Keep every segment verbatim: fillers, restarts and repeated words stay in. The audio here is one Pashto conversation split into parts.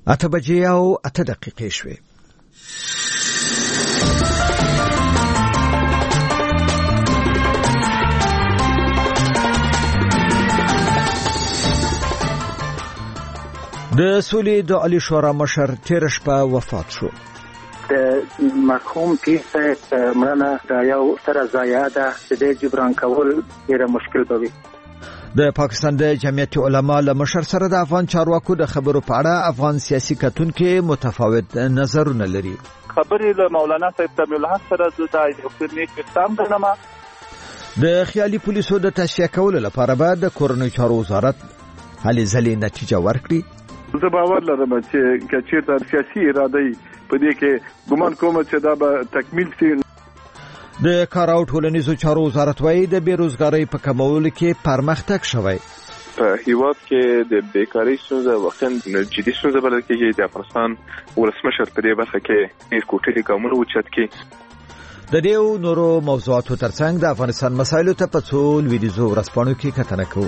اته بجې او اته دقیقې شوې. د سولې د عالی شورا مشر تیر شپه وفات شو. د مرحوم پیر صاحب مړنه د یو ستره ضایعه ده چې د جبران کول ډېر مشکل به وي. د پاکستان د جمعیت علما له مشر سره د افغان چارواکو د خبرو په اړه افغان سیاسي کتونکو متفاوت نظرونه لري. خبرې له مولانا صاحب تمیل الحق سره د یو نیک اقدام ګڼم. د خیالي پولیسو د تشکیل کولو لپاره به د کورنۍ چارو وزارت هلې ځلې نتیجه ورکړي. زه باور لرم چې کچېرته سیاسي اراده په دې کې ګمان کوم چې دا به تکمیل شي. د کار او ټولنیزو چارو وزارت وايي د بیروزګاری په کمولو کې پرمختګ شوی. په هیواد کې د بیکاری ستونزه واقعا جدي ستونزه بلل کېږي. د افغانستان ولسمشر په دې برخه کې ډېر کوټلي ګامونه اوچت کړي. د دې نورو موضوعاتو ترڅنګ د افغانستان مسایلو ته په څو لویدیځو ورځپاڼو کې کتنه کوو.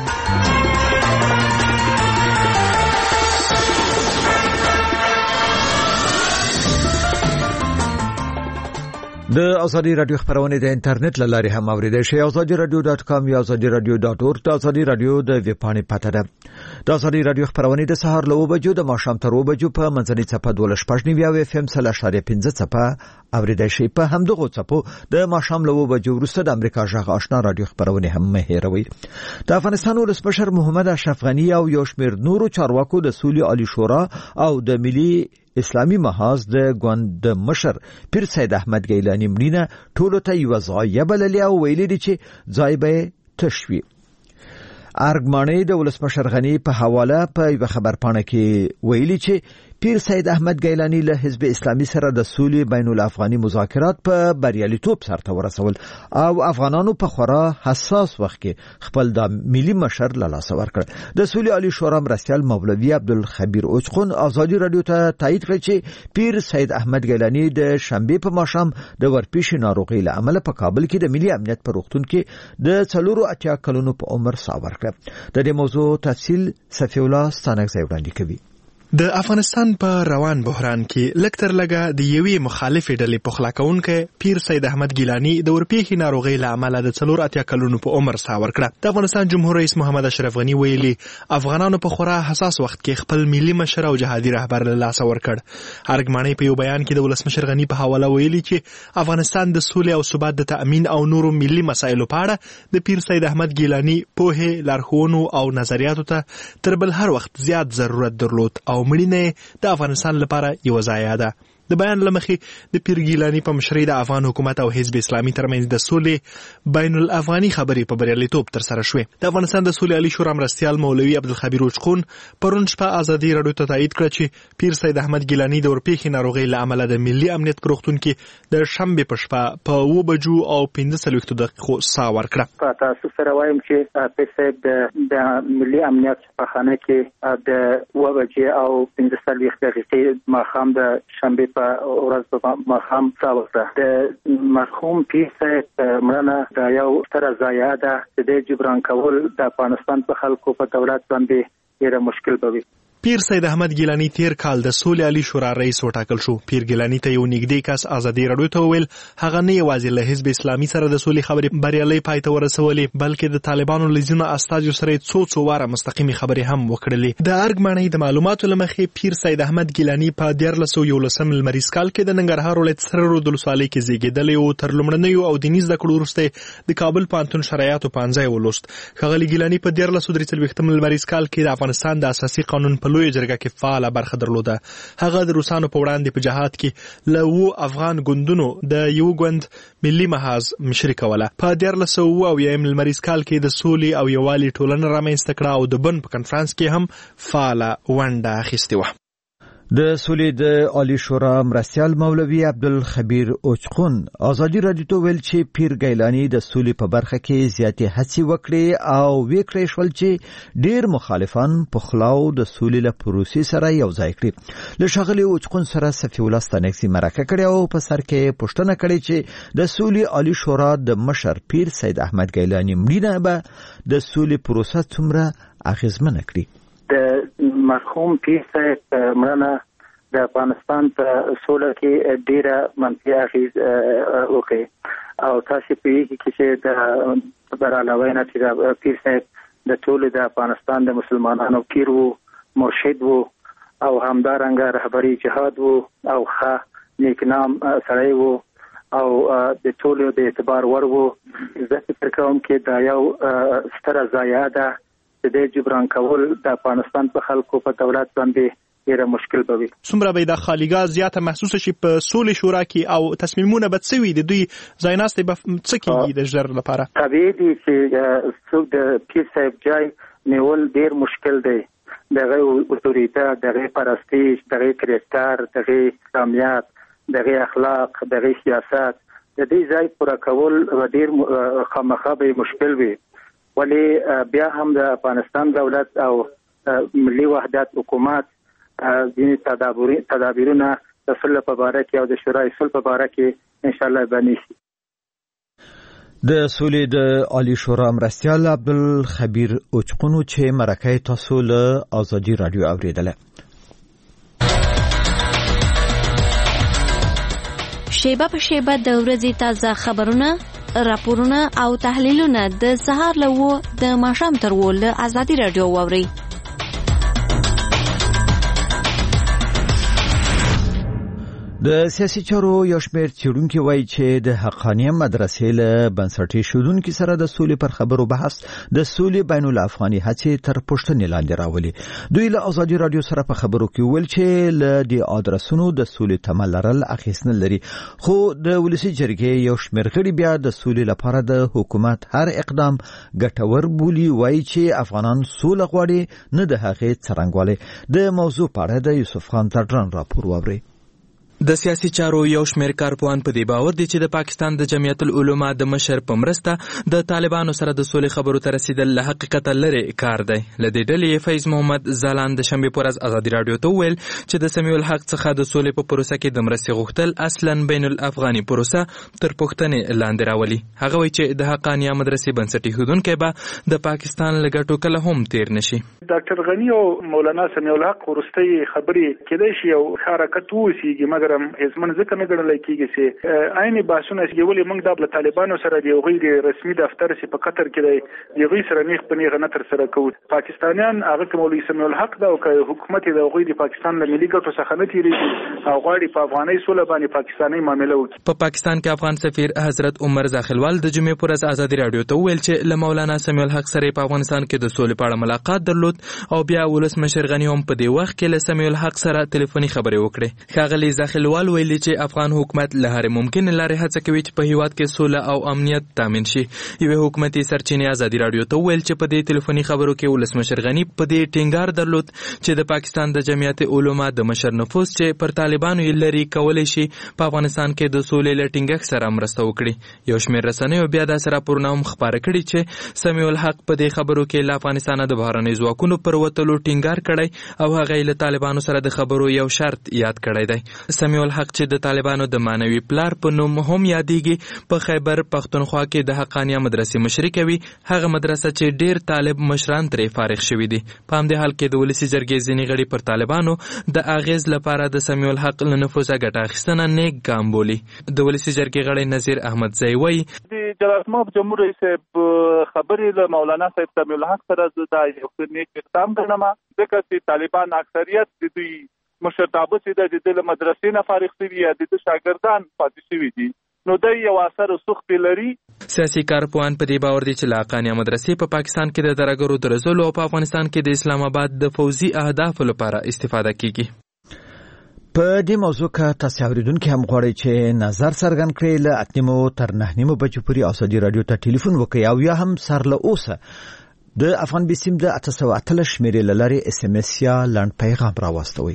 د ازادي رادیو خبرونه د انټرنیټ له لارې هم اوریدئ شئ. ازادي رادیو ډاټ کام یا ازادي رادیو ډاټ اورګ د ازادي رادیو د ویب پاڼې پته ده. د ازادي رادیو خبرونه د سهار له بجو د ماښام تر بجو په منځنۍ څپه دولس پښنی بیا اف ام سل اشاریه پنځه څپه اوریدئ شئ. په همدغه څپو د ماښام له بجو وروسته د امریکا ژغ آشنا رادیو خبرونه هم مهیروي. د افغانستان ولسمشر محمد اشرف غنی او یو شمېر نورو چارواکو د سولې عالی شورا او د ملي اسلامی محاذ د ګوند مشر پیر سید احمد ګیلانی مړینه ټولو ته یو ځای بللې او ویلي دي چې ځای به تشوي. ارګمانې د ولسمشر غنی په حواله په یو خبر پاڼه کې ویلي چې پیر سید احمد ګیلانی له حزب اسلامي سره د سولې بین الافغاني مذاکرات په بریالیتوب سرته ورسول او افغانانو په خورا حساس وخت کې خپل د ملي مشر له لاسه ورکړ. د سولې عالی شورا مرستیال مولوي عبدالخبیر اوچخون ازادي رادیو ته تایید کړ چې پیر سید احمد ګیلانی د شنبه په ماښام د ورپېښې ناروغۍ له امله په کابل کې د ملي امنیت په روغتون کې د څلورو اتیا کلونو په عمر ساه ورکړه. د دې موضوع تفصیل صفی الله ستانکزی وړاندې کوي. د افغانستان په روان بحران کې لکتر لګه د یوې مخالفې ډلې پخلا کوونکی پیر سید احمد ګیلانی د ورپېښې ناروغۍ له امله د څلور اتیا کلونو په عمر ساه ورکړه. د افغانستان جمهور رئیس محمد اشرف غنی ویلي افغانانو په خورا حساس وخت کې خپل ملي مشر او جهادي رهبر له لاسه ورکړ. ارګمانې په یو بیان کې د ولسمشر غنی په حواله ویلي چې افغانستان د سولې او ثبات د تأمین او نورو ملي مسایلو په اړه د پیر سید احمد ګیلانی پوهې، لارښوونو او نظریاتو ته تر بل هر وخت زیات ضرورت درلود او مړینه د افغانستان لپاره یو ضایعه ده. د بیان لمخې د پیر ګیلانی په مشرۍ د افغان حکومت او حزب اسلامي ترمنځ د سولې بین الافغاني خبرې په بریالیتوب تر سره شوې. د افغانستان د سولې عالی شورا مرستیال مولوي عبدالخبیر اوچخون پرون شپه ازادي رادیو ته تایید کړ چې پیر سید احمد ګیلانی د ورپېښې ناروغۍ له امله د ملي امنیت په روغتون کې د شنبې په شپه په اوه بجو او پنځه څلوېښتو دقیقو ساه ورکړه. په تاسو سره وایم چې پیر صاحب د ملي امنیت په خانه کې د اوه بجې او پنځه څلوېښت دقیقې ماښام د شنبې ورځ په ماښام ساه ورکړه. د مرحوم پیر صاحب مړنه د یو ستره ضایعه ده چې د جبران کول د افغانستان په خلکو په دولت باندې ډېر مشکل به وي. پیر سید احمد ګیلانی تیر کال د سولې عالی شورا رئیس وټاکل شو. پیر ګیلانی ته یو نږدې کس ازادي رادیو ته وویل هغه نه یوازې له حزب اسلامي سره د سولې خبرې بریالۍ پای ته ورسولې بلکې د طالبانو له ځینو استازو سره څو څو واره مستقیمې خبرې هم وکړلې. د ارګمانۍ د معلوماتو له مخې پیر سید احمد ګیلانی په دیارلس سوه یولسم لمریز کال کې د ننګرهار ولایت سره رود ولسوالۍ کې زیږېدلی و. تر لومړنیو او دیني زده کړو وروسته د کابل پوهنتون شرایطو پوهنځی ولوست. ښاغلي ګیلانی په دیارلس سوه درې څلوېښتم لمریز کال کې د افغانستان د اساسي قانون په لویه جرګه کې فعاله برخه درلوده. هغه د روسانو په وړاندې په جهاد کې له اوو افغان ګوندونو د یو ګوند ملي محاذ مشري کوله. په دیارلس سوه اووه اویایم لمریز کال کې د سولې او یووالي ټولنه رامنځته کړه او د بن په کنفرانس کې هم فعاله ونډه اخیستې وه. د سولې د عالی شورا مرستیال مولوي عبدالخبیر اوچخون ازادي رادیو ته ویل چې پیر ګیلانی د سولې په برخه کې زیاتې هڅې وکړې او وکړې شول چې ډېر مخالفان په خلاو د سولې له پروسې سره یو ځای کړي. له ښاغلي اوچخون سره صفی الله ستانکزی مرکه کړې او په سر کې پوښتنه کړې چې د سولې عالی شورا د مشر پیر سید احمد ګیلانی مړینه به د سولې پروسه څومره اغیزمنه کړي. د مرحوم پیر صاحب مړنه د افغانستان په سوله کې ډیره منفي اغیز وکړي او تاسو په یوه کې چې د برعلاوه نه چې د پیر صاحب د ټول د افغانستان د مسلمانانو پیر وو، مرشد وو او همدارنګه رهبری جهاد وو او ښه نیکنام سړی وو او د ټول د اعتبار ور وو. زه فکر کوم چې دا یو ستره ضایعه ده د جبران کول د افغانستان په خلکو په دولت باندې ډیره مشکل به وي. څومره به د خالیګاه زیاته محسوسه شي په سولې شورا کې او تصمیمونه به څه وي؟ د دوی ځایناستې به څه کېږي د ژر لپاره؟ طبیعي دي چې څوک د پیر صاحب جای نیول ډیر مشکل دی. دغه اوتوریته، دغه پرستیش، دغه کرکټر، دغه اسلامیت، دغه اخلاق، دغه سیاست د دې ځای پوره کول ډیر خامخا به مشکل وي. ولی بیا هم د افغانستان دولت او ملي وحدت حکومت ځینې تدابیرونه د صلح په باره کې او د شورای صلح په باره کې ان شاء الله باندې شي. د سولې د عالی شورا مرستیال عبدالخبیر اوچقونو چې مرکه تاسو له آزادی رادیو اوریدله. شیبه په شیبه د ورځې تازه خبرونه، راپورونه او تحلیلونه د سهار له و د ماښام تر و له آزادی رادیو واورئ. د سیاسي چارو یو شمېر څېړونکي وایي چې د حقانیه مدرسې له بنسټي ښودونکي سره د سولې پر خبرو بحث د سولې بین الافغاني هڅې تر پوښتنې لاندې راولي. دوی له آزادي رادیو سره په خبرو کې ویل چې له دې ادرسونو د سولې تمه لرل اخیستنه لري، خو د ولسي جرګې یو شمېر غړي بیا د سولې لپاره د حکومت هر اقدام ګټور بولي. وایي چې افغانان سوله غواړي، نه د هغې څرنګوالی. د موضوع په اړه د یوسف خان ترډران راپور واورئ. د سیاسي چارو یو شمېر کارپوهان په دې باور دي چې د پاکستان د جمعیت العلما د مشر په مرسته د طالبانو سره د سولې خبرو ته رسیدل له حقیقت لري کار دی. له دې ډلې فیض محمد زالان د شنبې په ورځ ازادي رادیو ته ویل چې د سمیع الحق څخه د سولې په پروسه کې د مرستې غوښتل اصلا بین الافغاني پروسه تر پوښتنې لاندې راولي. هغه وایي چې د حقانیه مدرسې بنسټي ښودونکی به د پاکستان له ګټو کله هم تیر نشي. ډاکټر غنی او مولانا سمیع الحق ورستۍ خبرې کېدای شي او حرکت وسیږي، مګر هیڅمن ځکه نه ګڼل کېږي چې عین باسونه چې ولې موږ د طالبانو سره د غیر رسمي دفتر سي په قطر کې دی د غیر سره نیغ په نیغ نه تر سره کوي. پاکستانیان هغه کومولي سمیع الحق دا او حکومت د غیر پاکستان له ملي ګټو څخه نه تیریږي او غواړي په افغاني سوله باندې پاکستاني معاملې وکړي. په پاکستان کې افغان سفیر حضرت عمر زاخلوال د جمعې پر ورځ آزادي رادیو ته ویل چې له مولانا سمیع الحق سره په افغانستان کې د سولې په اړه ملاقات درلود او بیا ولسمشر غنی هم په دې وخت کې له سمیع الحق سره ټلیفوني خبرې وکړې. ښاغلي زاخلوال ویلي چې افغان حکومت له هر ممکن لارې هڅه کوي چې په هیواد کې سوله او امنیت تامین شي. یو حکومتي سرچینې آزادي رادیو ته ویل چې په دې ټلیفوني خبرو کې ولسمشر غنی په دې ټینګار درلود چې د پاکستان د جمعیت علما د مشر نفوذ چې پر طالبانو یې لري کولی شي په افغانستان کې د سولې له ټینګښت سره مرسته وکړي. یو شمېر رسنیو بیا داسې راپورونه هم خپاره کړي چې سمیع الحق په دې خبرو کې له افغانستانه د بهرنیو ځواکونو پر وتلو ټینګار کړی او هغه له طالبانو سره د خبرو یو شرط یاد کړی دی. سمیع الحق چې د طالبانو د مانوي پلار په نوم هم یادېږي، په خیبر پختونخوا کې د حقانیه مدرسې مشري کوي، هغه مدرسه چې ډیر طالب مشران ترې فارغ شوي دي. په همدې حال کې د ولسي جرګې ځینې غړي پر طالبانو د اغیز لپاره د سمیع الحق له نفوذه ګټه اخیستنه نیک ګام بولي. د ولسي جرګې غړی نذیر احمدزی وایي د جلالتمآب جمهور رئیس خبرې له مولانا صاحب سمیع الحق سره زه دا یو نیک اقدام ګڼم، ځکه چې طالبان اکثریت د دوی مشرتابه چې د دې مدرسې نه فارغ شوي یا د شاګردان پاتې شوي دي، نو د یو اثر سخت لري. سیاسي کارپوهان په دې باور دي چې له حقانیه مدرسې په پاکستان کې د ترهګرو د روزلو او په افغانستان کې د اسلام آباد د فوزي اهدافو لپاره استفاده کیږي. په دې موضوع کې تاسو اوریدونکو هم غواړئ چې نظر څرګند کړئ، له اته نیمو تر نه نیمو بجو پورې آزادي رادیو ته ټلیفون وکړئ او یا هم سر له اوسه د افغان بسیم د اته سوه اتلس شمېرې له لارې اس ام اس یا لنډ پیغام راواستوئ.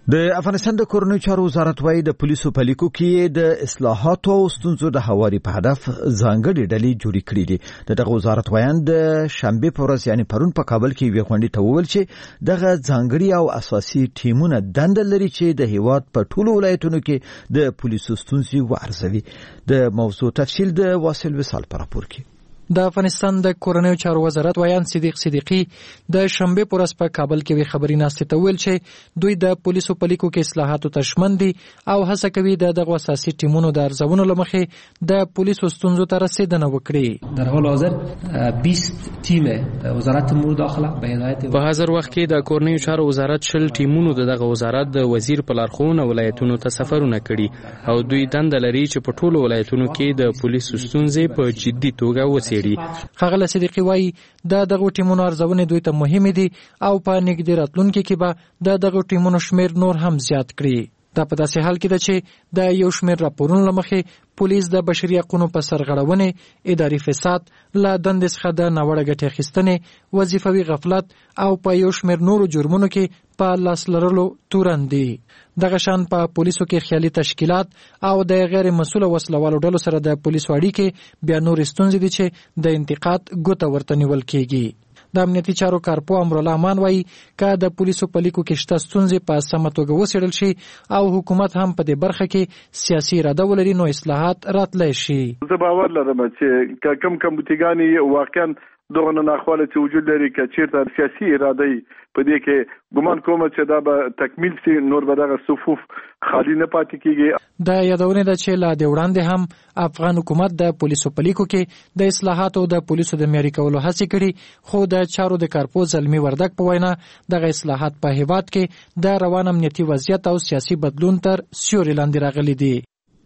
د افغانستان د کورنیو چارو وزارت وايي د پولیسو په لیکو کې د اصلاحاتو او ستونزو د هواري په هدف ځانګړي ډلې جوړې کړې دي. دغه وزارت وایي د شنبه په ورځ یعنی پرون په کابل کې یو غونډه ته وویل چې دغه ځانګړي او اساسي ټیمونه دنده لري چې د هیواد په ټولو ولایتونو کې د پولیسو ستونزې وارزوي. د موضوع تفصیل د واصل وصال پر راپور کې. د افغانستان د کورنیو چارو وزارت ویان صدیق صدیقی د شنبه په ورځ په کابل کې وی خبري ناشته ته ویل چې دوی د پولیسو په لیکو کې اصلاحاتو ته ژمن دي او هڅه کوي د دغه اساسي ټیمونو د ارزونو لمخې د پولیسو ستونزو ته رسیدنه وکړي. در حال حاضر بیست تیم وزارت امور داخله به هدایت په حاضر وخت کې د کورنیو چارو وزارت شل ټیمونو دغه وزارت د وزیر په لارښوونه ولایتونو ته سفرونه کړي او دوی دنده لري چې په ټولو ولایتونو کې د پولیسو ستونزې په جدي توګه وڅېړي. خغل صدیقی وای د دغه ټیمونو ارزونه دوی ته مهمه دي او په نګدي راتلونکو کې به د دغه ټیمونو شمیر نور هم زیات کړي. دا په داسې حال کې ده چې د یو شمیر راپورونو لمخې پولیس د بشري حقوقو په سرغړونې، اداري فساد، لا دندې څخه د ناوړه ګټې اخیستنې، وظیفوي غفلت او په یو شمیر نورو جرمونو کې په لاس لرلو تورن دي. دغه شان په پولیسو کې خیالي تشکیلات او د غیر مسؤل وسلوالو ډلو سره د پولیسو اړیکې بیا نور ستونزې دي چې د انتقاد ګوته ورته نیول کېږي. د امنیتي چارو کارپو امرالله امان وایي که د پولیسو په لیکو کې شته ستونزې په سمه توګه وڅېړل شي او حکومت هم په دې برخه کې سیاسي اراده ولري نو اصلاحات راتلی شي. زه باور لرم چې کم کمپوتیګانې واقعا دغه ناخواله چې وجود لري که چیرته سیاسي اراده په دې کې ګمان کوم چې دا به تکمیل شي نور به دغه صفوف خالی نه پاتې کیږي. د یادونه ده چې لا د وړاندې هم افغان حکومت د پولیسو په لیکو کې د اصلاحاتو د پولیسو د معیاري کولو هڅې کړي خو د چارو د کارپو زلمی وردک په وینا دغه اصلاحات په هیواد کې د روان امنیتي وضعیت او سیاسي بدلون تر سیوري لاندې راغلي دي.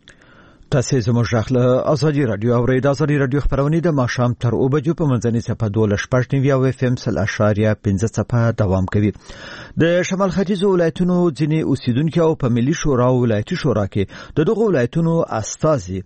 تاسو زموږ راخله ازادي رادیو او د ازادي رادیو خبرونه د ماښام تر او بجو په منځنۍ صفه دولس پښتون وی او اف ام سل اشاریه پنځه صفه دوام کوي. د شمال ختیځ ولایتونو ځینې اوسیدونکو او په ملي شورا او ولایتي شورا کې د دغه ولایتونو استازي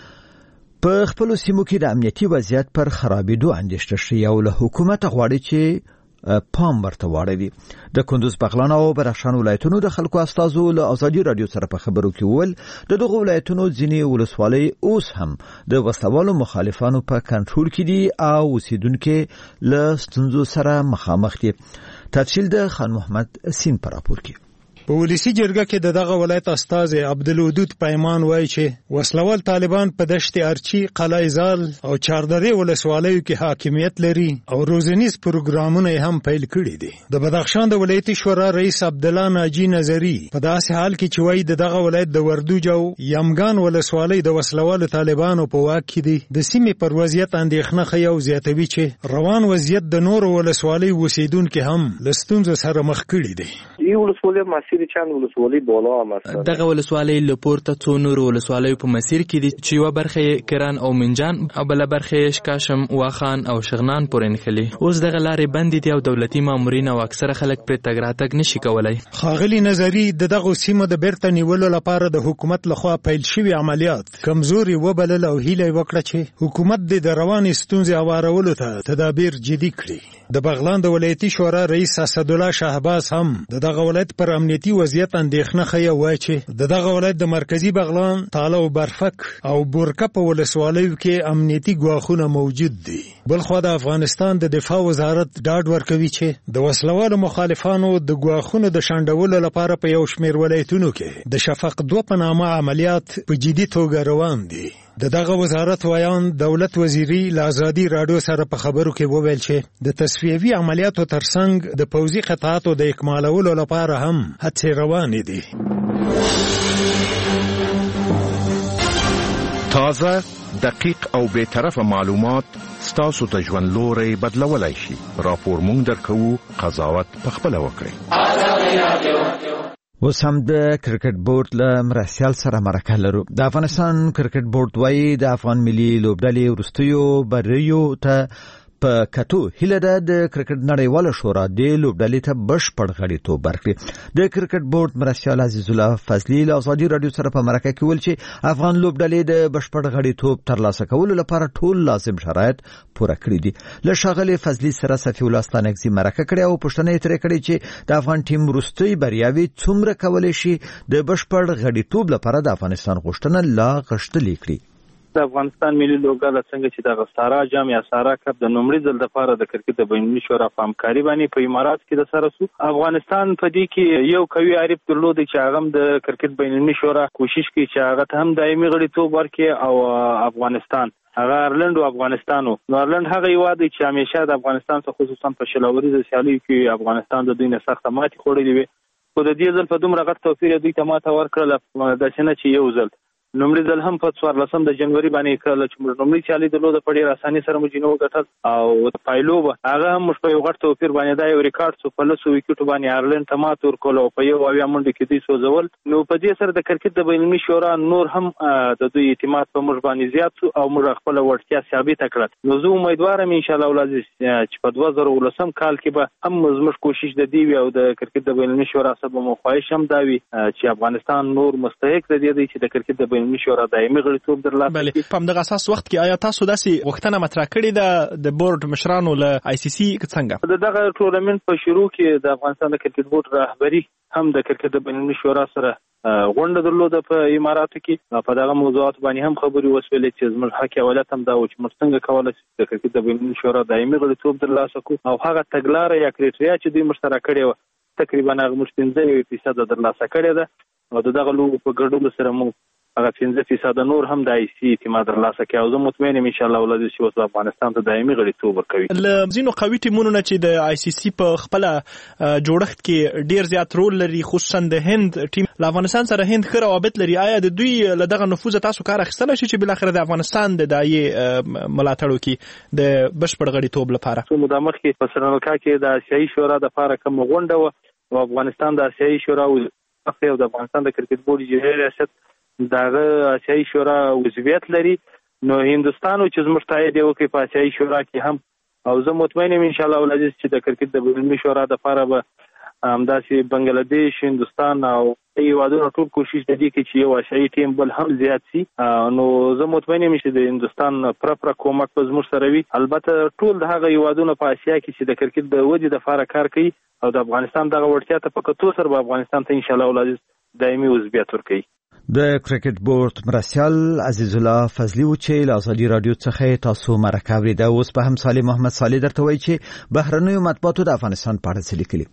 په خپل سیمو کې د امنیتي وضعیت پر خرابېدو اندېښنه شي او له حکومت غواړي چې پام ورته واړوي. د کندوز، بغلان او بدخشان ولایتونو د خلکو استازو له ازادي رادیو سره په خبرو کې ول د دغه ولایتونو ځینې ولسوالۍ اوس هم د وسلوالو مخالفانو په کنټرول کې دي او اوسیدونکو له ستونزو سره مخامخ دي. تفصیل د خان محمد سین پر راپور کې. په ولسی جرګه کې د دغه ولایت استاد عبدالودود پیمان وایي چې وسلوال طالبان په دشت ارچی، قلعه زال او چاردرې ولسوالیو کې حاکمیت لري او روزنیز پروګرامونه هم پیل کړي دي. د بدخشان د ولایتي شورا رئیس عبدالله ناجی نظری په داسې حال کې چې وایي د دغه ولایت د وردوج او یمګان ولسوالۍ د وسلوال طالبانو په واک کې دي. د سیمې پر وضعیت اندېښنه ښیي او زیاتوي چې روان وضعیت د نورو ولسوالۍ اوسیدونکو هم له ستونزو سره مخ کړي دي. یو ولسوالۍ چند ولسوالی بالا هم است. دغه ولسوالی لپورته څو نور ولسوالی په مسیر کې دي چې یو برخه کران او منجان او بل برخه شکاشم، واخان او شغنان پورې نخلي. اوس دغه لارې بندې دي او دولتي مامورین او اکثره خلک پر تګ راتګ نشي کولای. خاغلی نظری د دغه سیمه د بیرته نیولو لپاره د حکومت لخوا پیل شوی عملیات کمزوري وبلل او هیله وکړه چې حکومت د رواني ستونزې هوارولو ته تدابیر جدي کړي. د بغلان د ولایتي شورا رئیس اسدالله شهباز هم د دغه ولایت پر امنیتي وضعیت اندېښنه ښیي او وایي چې د دغه ولایت د مرکزي بغلان، تاله او برفک او بورکه په ولسوالیو کې امنیتي ګواښونه موجود دي. بلخوا د افغانستان د دفاع وزارت ډاډ ورکوي چې د وسلوالو مخالفانو د ګواښونو د شنډولو لپاره په یو شمېر ولایتونو کې د شفق دوه په نامه عملیات په جدي توګه روان دي. د دغه وزارت ویان دولت وزیری له ازادي رادیو سره په خبرو کې وویل چې د تصفیوي عملیاتو ترڅنګ د پوځي قطعاتو د اکمالولو لپاره هم هڅې روانې دي. تازه، دقیق او بی‌طرفه معلومات ستاسو ته ژوند لوري بدلولای شي. راپور مونږ درکوو، قضاوت پخپله وکړئ. اوس هم د کرکټ بورډ له مرسیال سره مرکه لرو. د افغانستان کرکټ بورډ وایي د افغان ملي لوبډلې وروستیو بریو ته په کتو هیله ده د کرکټ نړیواله شورا د لوبډلې ته بشپړ غړیتوب ورکړي. د کرکټ بورډ مرستیال عزیز الله فضلی له ازادي رادیو سره په مرکه کې ویل چې افغان لوبډلې د بشپړ غړیتوب ترلاسه کولو لپاره ټول لازم شرایط پوره کړي دي. له ښاغلي فضلی سره صفی الله ستانکزي مرکه کړې او پوښتنه یې ترې کړې چې د افغان ټیم وروستۍ بریاوې څومره کولی شي د بشپړ غړیتوب لپاره د افغانستان غوښتنه لا غښتلې کړي. د افغانستان ملي لوبډله څنګه چې د سارا جام یا سارا کپ د نومړي ځل لپاره د کرکټ د بینالمللي شورا په همکاري باندې په امارات کې د سره سو افغانستان په دې کې یو قوي عارف درلود چې هغه د کرکټ بینالمللي شورا کوشش کوي چې هغه ته هم دایمي غړیتوب ورکړي او افغانستان هغه ایرلند او افغانستانو نو ایرلند هغه یو دی چې همیشه د افغانستان څخه خصوصا په شلوري سیالي کې افغانستان د دوی نه سخت ماتې خوړلې وي. خو د دې ځل په دومره غټ توفیر دوی ته ماته ورکړل د سینه چې یو ځل نومړي ځل هم په څوارلسم د جنوري باندې کړل چې موږ نومړي چالي درلوده په ډېر اساني سره موږ جنو وګټل او پایلو به هغه هم موږ په یو غټ توپیر باندې دا یو ریکارډ څو په لسو ویکټو باندې ایرلند ته مات ورکول او په یو اویا منډه کې دوی سوځول. نو په دې سره د کرکټ د بینالمللي شورا نور هم د دوی اعتماد په موږ باندې زیات شو او موږ خپل وړتیا ثابت کړل. نو زه امیدوارم ان شاء الله ولازم چې په دوه زره ولسم کال کې به هم زموږ کوشش د دی او د کرکټ د بینالمللي شورا سره مو خواهش هم دا وي چې افغانستان نور مستحق دی چې د کرکټ د بینالمللي شورا دایمي غړیتوب درلاسه بله په همدغه اساس وخت کې آیا تاسو داسې غوښتنه مطرح کړې ده د بورډ مشرانو له آی سی سی څنګه د دغه ټورنمنت په شروع کې د افغانستان د کرکټ بورډ رهبری هم د کرکټ د بینالمللي شورا سره غونډه درلوده په اماراتو کې په دغه موضوعات باندې هم خبرې وسولې چې زموږ حق اولت هم دا و چې موږ څنګه کولای شو د کرکټ د بینالمللي شورا دایمي غړیتوب ترلاسه کړو او هغه تګلاره یا کرایټریا چې دوی مشترک کړې و تقریبا هغه موږ پنځه فیصد ترلاسه کړې ده او دغه لوبو په ګډون سره موږ هغه پنځه فیصد نور هم د آی سی اعتماد ترلاسه کوي او زه مطمئن یم ان شاء الله ولادي چې افغانستان ته دایمي غړیتوب ورکوي. له ځینو قوي ټیمونو نه چې د آی سی سی په خپل جوړښت کې ډیر زیات رول لري خصوصا د هند ټیم له افغانستان سره هند ښه روابط لري. آیا د دوی له دغه نفوذ تاسو کار اخیستلی شي چې بالاخره د افغانستان د دایي ملاتړ وکړي د بشپړ غړیتوب لپاره؟ څو موده مخکې په سریلانکا کې د آسیایي شورا دپاره کوم غونډه وه او افغانستان د آسیایي شورا او د افغانستان د کرکټ بورډ اجرایي ریاست دغه آسیایي شورا عضویت لري. نو هندوستان چې زموږ تایید یې وکړي په آسیایي شورا کې هم او زه مطمئن یم ان شاء الله ولادي چې د کرکټ د بینالمللي شورا دپاره به همداسې بنګلادیش هندوستان او هیوادونه ټول کوشش د دې کوي چې یو آسیایي ټیم بل هم زیات سي. نو زه مطمئن یم چې د هندوستان پوره پوره کومک به زموږ سره وي. البته ټول د هغه هیوادونه په اسیا کې چې د کرکټ د ودې دپاره کار کوي او د افغانستان دغه وړتیا ته په کتو سره به افغانستان ته ان شاء الله ولادي دایمي عضویت ورکوي. د کرکټ بورډ مرستیال عزیز الله فضلی و چې له ازادي رادیو څخه تاسو مرکه اورېده. اوس په هم صالح محمد صالح درته وایي چې بهرنیو مطبوعاتو د افغانستان په اړه څه لیکلي.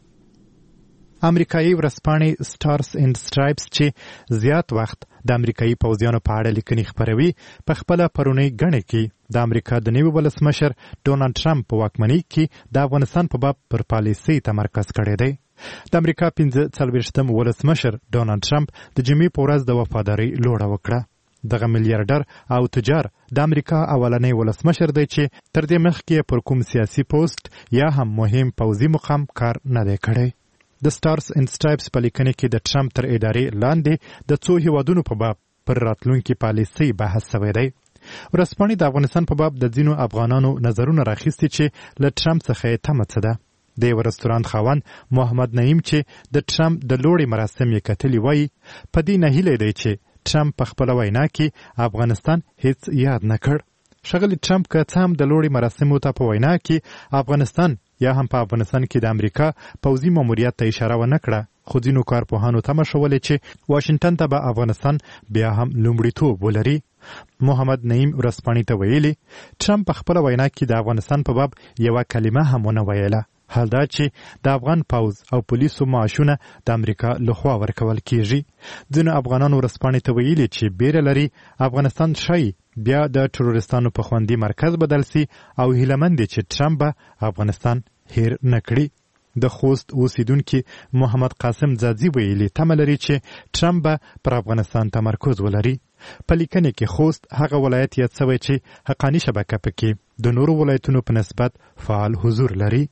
امریکایي ورځپاڼې سټارز اینډ سټرایپس چې زیات وخت د امریکایي پوځیانو په اړه لیکنې خپروي په خپله پرونی ګڼې کې د امریکا د نوي ولسمشر ډونالډ ټرمپ په واکمنۍ کې د افغانستان په باب پر پالیسۍ تمرکز کړی دی. د امریکا پنځه څلوېښتم ولسمشر ډونالډ ټرمپ د جمعې په ورځ د وفادارۍ لوړه وکړه. دغه میلیارډر او تجار د امریکا اولنی ولسمشر دی چې تر دې مخکې پر کوم سیاسي پوسټ یا هم مهم پوځي مقام کار نه دی کړی. د سټارز اینډ سټرایپس په لیکنې کې د ټرمپ تر ادارې لاندې د څو هیوادونو په باب پر راتلونکي پالیسۍ بحث شوی دی. ورځپاڼې د افغانستان په باب د ځینو افغانانو نظرونه راخیستي چې له ټرمپ څخه یې تمه څه ده. د یو رستورانت خاوند محمد نعیم چې د ټرمپ د لوړې مراسم یې کتلي وایي په دې نهیلی دی چې ټرمپ په خپله وینا کې افغانستان هیڅ یاد نه کړ. ښاغلي ټرمپ که څه هم د لوړې مراسمو ته په وینا کې افغانستان یا هم په افغانستان کې د امریکا پوځي ماموریت ته اشاره ونه کړه، خو ځینو کارپوهانو تمه شولې چې واشنګټن ته به افغانستان بیا هم لومړیتوب ولري. محمد نعیم ورځپاڼې ته ویلي ټرمپ په خپله وینا کې د افغانستان په باب یوه کلمه هم ونه ویله. حال دا چې د افغان پوځ او پولیسو معاشونه د امریکا لخوا ورکول کیږي. ځینو افغانانو ورځپاڼې ته ویلي چې بیره لري افغانستان شي بیا د ټرورستانو په خوندي مرکز بدل سي او هیلهمند دي چې ټرمپ به افغانستان هیر نه کړي. د خوست اوسیدونکي محمد قاسم ځاځي ویلي تمه لري چې ټرمپ به پر افغانستان تمرکز ولري. په لیکنې کې خوست هغه ولایت یاد شوی چې حقاني شبکه پکې د نورو ولایتونو په نسبت فعال حضور لري.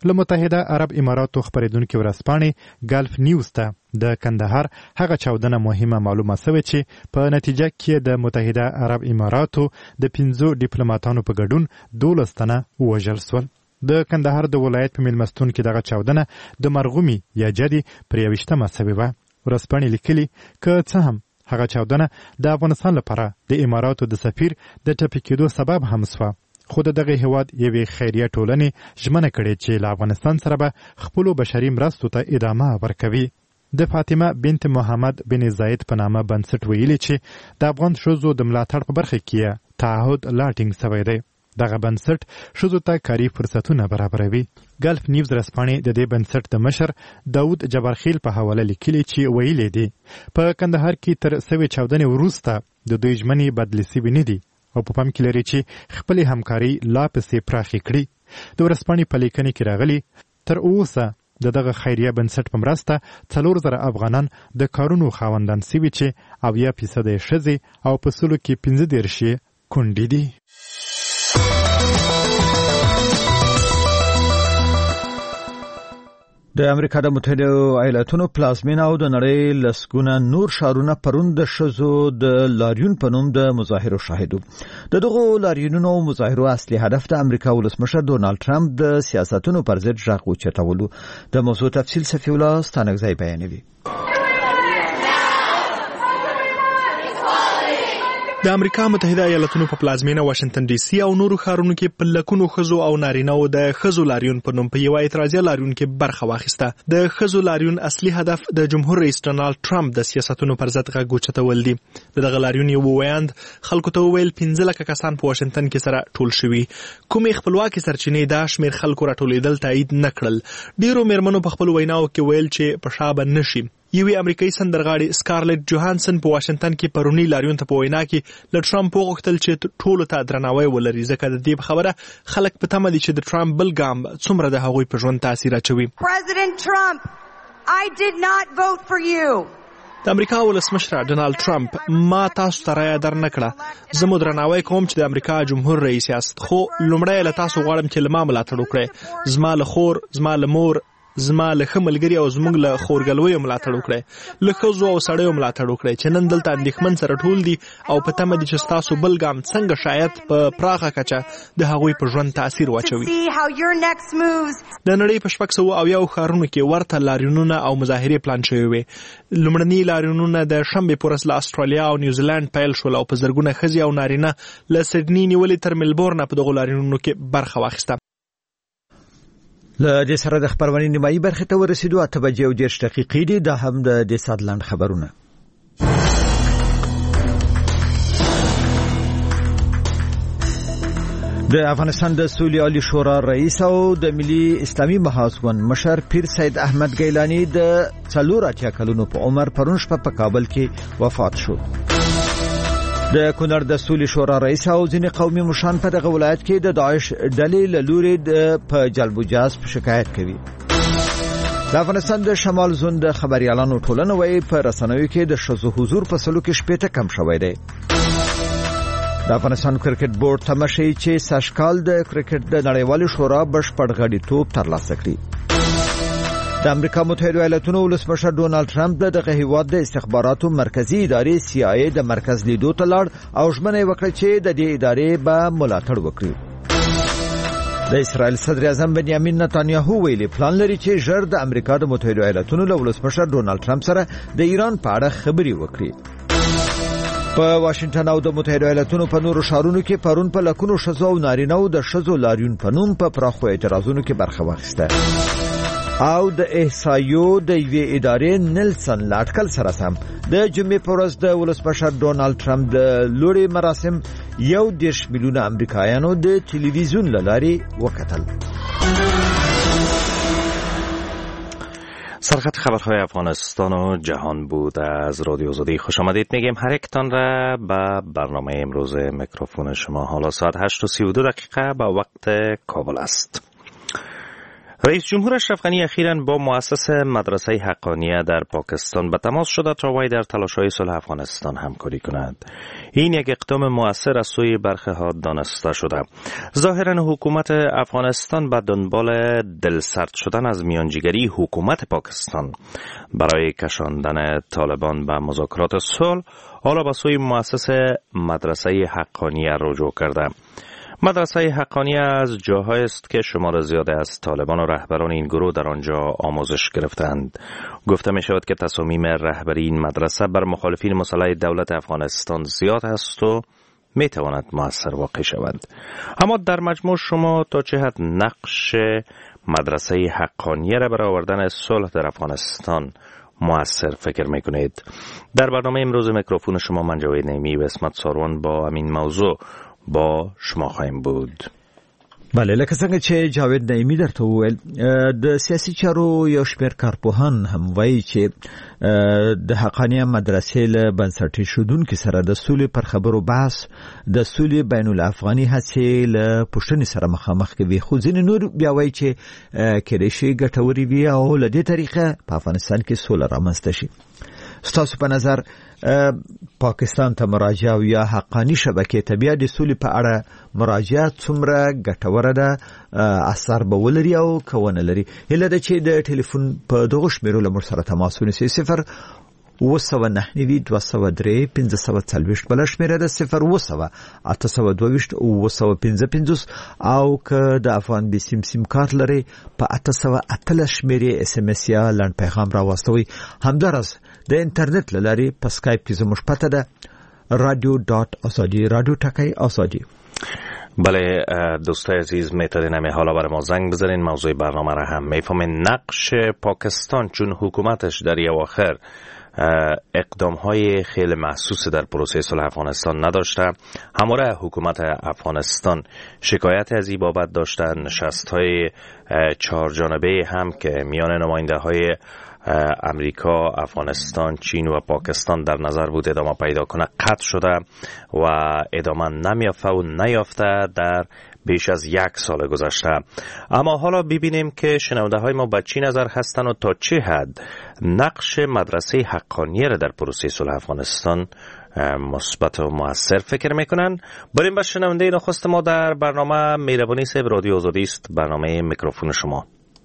له متحده عرب اماراتو خبرېدونکي ورځپاڼې ګلف نیوز ته د کندهار هغه چاودنه مهمه معلومه شوې چې په نتیجه کې د متحده عرب اماراتو د پنځو ډیپلوماټانو په ګډون دولس تنه ووژل شول. د کندهار د ولایت په میلمستون کې دغه چاودنه د مرغومي یا جدي پر یویشتمه شوې وه. ورځپاڼې لیکلي که څه هم هغه چاودنه د افغانستان لپاره د اماراتو د سفیر د ټپي کېدو سبب هم شوه، خو د دغه هیواد یوې خیریه ټولنې ژمنه کړې چې له افغانستان سره به خپلو بشري مرستو ته ادامه ورکوي. د فاطمه بنت محمد بن زاید په نامه بنسټ ویلي چې د افغان ښځو د ملاتړ په برخه کې تعهد لا ټینګ شوی دی. دغه بنسټ ښځو ته کاري فرصتونه برابروي. ګلف نیوز ورځپاڼې د دې بنسټ د مشر داود جبارخیل په حواله لیکلي چې ویلي دي په کندهار کې تر سوې چاودنې وروسته د دوی ژمنې بدلې سوي نه دي او په پام کې لري چې خپلې همکاري لا پسې پراخې کړي. د ورځپاڼې په لیکنې کې راغلي تر اوسه د دغه خیریه بنسټ په مرسته څلور زره افغانان د کارونو خاوندان سوي چې اویا فیصده یې ښځې او په سلو کې پنځه دېرش یې کونډې دي. د امریکا د متحده ایالاتونو پلازمینه او د نړۍ لسګونه نور ښارونه پرون د ښځو د لاریون په نوم د مظاهرو شاهدو. د دغو لاریونونو او مظاهرو اصلي هدف د امریکا ولسمشر ډونالد ټرمپ د سیاستونو پر ضد غږ اوچتولو. د موضوع تفصیل صفي الله ستانکزی بیانوي. د امریکا متحده ایالاتونو په پلازمینه واشنگټن ډي سي او نورو ښارونو کې په لکونو ښځو او نارینه‌و د ښځو لاریون په نوم په یوه اعتراضي لاریون کې برخه واخیسته. د ښځو لاریون اصلي هدف د جمهور رئیس ډونالد ټرمپ د سیاستونو پر ضد غږ اوچتول دي. د دغه لاریون یو ویاند خلکو ته وویل پنځه لکه کسان په واشنگټن کې سره ټول شوي. کومې خپلواکي سرچینې دا شمېر خلکو راټولېدل تایید نه کړل. ډېرو مېرمنو په خپلو ویناوو کې ویل چې په شا به نه شي. یوې امریکایي سندرغاړې سکارلټ جوهانسن په واشنگټن کې پرونی لاریون ته په وینا کې له ټرمپ وغوښتل چې ټولو ته درناوی ولري، ځکه د دې خبره خلک په تمه دي چې د ټرمپ بل ګام څومره د هغوی په ژوند تاثیر اچوي. President Trump, I did not vote for you. د امریکا ولسمشر ډونالد ټرمپ ما تاسو ته رایه در نه کړه. زه مو درناوی کوم چې د امریکا جمهور رئیس یاست، خو لومړی له تاسو غواړم چې له ما ملاتړ وکړئ. زما له خور، زما له مور، زما له ښه ملګري او زموږ له خورګلویو ملاتړ وکړئ. له ښځو او سړیو ملاتړ وکړئ چې نن دلته اندېښمن سره ټول دي او په تمه دي چې ستاسو بل ګام څنګه شاید په پراخه کچه د هغوی په ژوند تاثیر واچوي. د نړۍ په شپږ سوه اویاو ښارونو کې ورته لاریونونه او مظاهرې پلان شوې وې. لومړني لاریونونه د شنبې په ورځ له اسټرالیا او نیوزیلند پیل شول او په زرګونه ښځې او نارینه له سډني نیولې تر ملبورن په دغو لاریونونو کې برخه واخیسته. له دې سره د خبرونې نیمایي برخې ته ورسېدو. اته بجې او دېرش دقیقې دي. دا هم د دې ساعت لاند خبرونه. د افغانستان د سولې عالی شورا رئیس او د ملي اسلامي محاذ ګوند مشر پیر سید احمد ګیلانی د څلور اتیا کلونو په عمر پرون شپه په کابل کې وفات شو. د کونړ د سولې شورا رئیس او ځینې قومي مشران په دغه ولایت کې د داعش ډلې له لورې په جلب و جذب شکایت کوي. د افغانستان د شمال زون د خبريالانو ټولنه وایي په رسنیو کې د ښځو حضور په سلو کې شپېته کم شوی دی. د افغانستان کرکټ بورډ تماشي چې ساشکال د کرکټ د نړیوالې شورا بشپړ غړیتوب ترلاسه کړی. د امریکا متحده ایالاتونو ولسمشر ډونالد ټرمپ دغه هیواد د استخباراتو مرکزی ادارې سی آی ای د مرکز لیدو ته لاړ او ژمنه وکړه چې د دې ادارې به ملاتړ وکړي. د اسرائیل صدر اعظم بنیامین نتانیاهو ویلي پلان لري چې ژر د امریکا د متحده ایالاتونو له ولسمشر ډونالد ټرمپ سره د ایران په اړه خبري وکړي. په واشنگټن او د متحده ایالاتونو په نورو ښارونو کې پرون په لکونو ښځو او نارینه‌و د ښځو لاریون په نوم په پراخو اعتراضونو کې برخه واخیسته. او د احصایو د یوې ادارې نیلسن لاټکل سره سم د جمعې په ورځ د ولسمشر ډونالد ټرمپ د لوړې مراسم یو دېرش میلیونه امریکایانو د تلویزیون له لارې وکتل. سرخط خبرهای افغانستان و جهان بود. از رادیو آزادی خوش آمدید میگیم هر یکتان را به برنامه امروز میکروفون شما. حالا ساعت هشت و سی و دو دقیقه به وقت کابل است. رئیس جمهور اشرف غنی اخیراً با مؤسس مدرسه حقانیه در پاکستان به تماس شده تا وی در تلاش‌های صلح افغانستان همکاری کند. این یک اقدام مؤثر از سوی برخی ها دانسته شده. ظاهراً حکومت افغانستان به دنبال دلسرد شدن از میانجیگری حکومت پاکستان برای کشاندن طالبان به مذاکرات صلح حالا به سوی مؤسس مدرسه حقانیه رجوع کرده. مدرسه حقانیه از جاهایی است که شمار زیادی از طالبان و رهبران این گروه در آنجا آموزش گرفتند. گفته می شود که تصامیم رهبری این مدرسه بر مخالفین مسلح دولت افغانستان زیاد است و می تواند مؤثر واقع شود. اما در مجموع شما تا چه حد نقش مدرسه حقانیه را برای آوردن صلح در افغانستان مؤثر فکر می کنید؟ در برنامه امروز میکروفون شما من جاوید نعیمی و اسمت ساروان با همین موضوع با شما خواهیم بود. بله، لکه څنګه چې جاوید نعیمی درته وویل، د سیاسي چارو یو شمېر کارپوهان هم وایي چې د حقانیه مدرسې له بنسټ ایښودونکي سره د سولې پر خبرو بحث د سولې بین الافغاني هڅې له پوښتنې سره مخامخ کوي، خو ځینې نور بیا وایي چې کېدای شي ګټورې وي او له دې طریقه په افغانستان کې سوله رامنځته شي. ستاسو په نظر پاکستان ته مراجعه یا حقانی شبکې ته بیا د سولې په اړه مراجعه څومره ګټوره ده، اثر به ولري او که ونه لري؟ هیله ده چې د ټلیفون په دغو شمېرو له موږ سره تماس ونیسئ. صفر اوه سوه نهه نوي دوه سوه درې پنځه سوه څلوېښت بله شمېره ده، صفر اوه سوه اته سوه دوه ویشت اوه سوه پنځه پنځوس، او که د افغان بي سیم سیم کارت لرئ په اته سوه اتلس شمېرې اس ام اس یا لنډ پیغام راواستوئ. همداراز د انټرنیټ له لارې په سکایپ کې زموږ پته ده رادیو دات آزادی، رادیو ټکی آزادی. بله دوستای عزیز، میتونین همه حالا برای ما زنگ بزنین، موضوع برنامه را هم میفهمین. نقش پاکستان چون حکومتش در اواخر اقدام های خیلی محسوس در پروسه صلح افغانستان نداشته، همواره حکومت افغانستان شکایت از این بابت داشته. نشست های چهار جانبه هم که میان نماینده های امریکا، افغانستان، چین و پاکستان در نظر بود ادامه پیدا کنه قطع شده و ادامه نمیافته و نیافته در بیش از یک سال گذشته. اما حالا ببینیم که شنونده های ما به چی نظر هستند و تا چه حد نقش مدرسه حقانیه را در پروسه صلح افغانستان مثبت و مؤثر فکر میکنن. بریم به شنونده نخست ما در برنامه. مهربانی صاحب، رادیو آزادی است، برنامه میکروفون شما.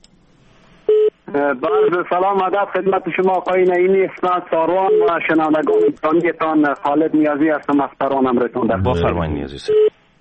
بعد سلام ادب خدمت شما آقای نعیمی، اسمت ساروان و شنوندگان گرامیتان. خالد نیازی هستم از تهران امرتون. در بفرمایید نیازی صاحب.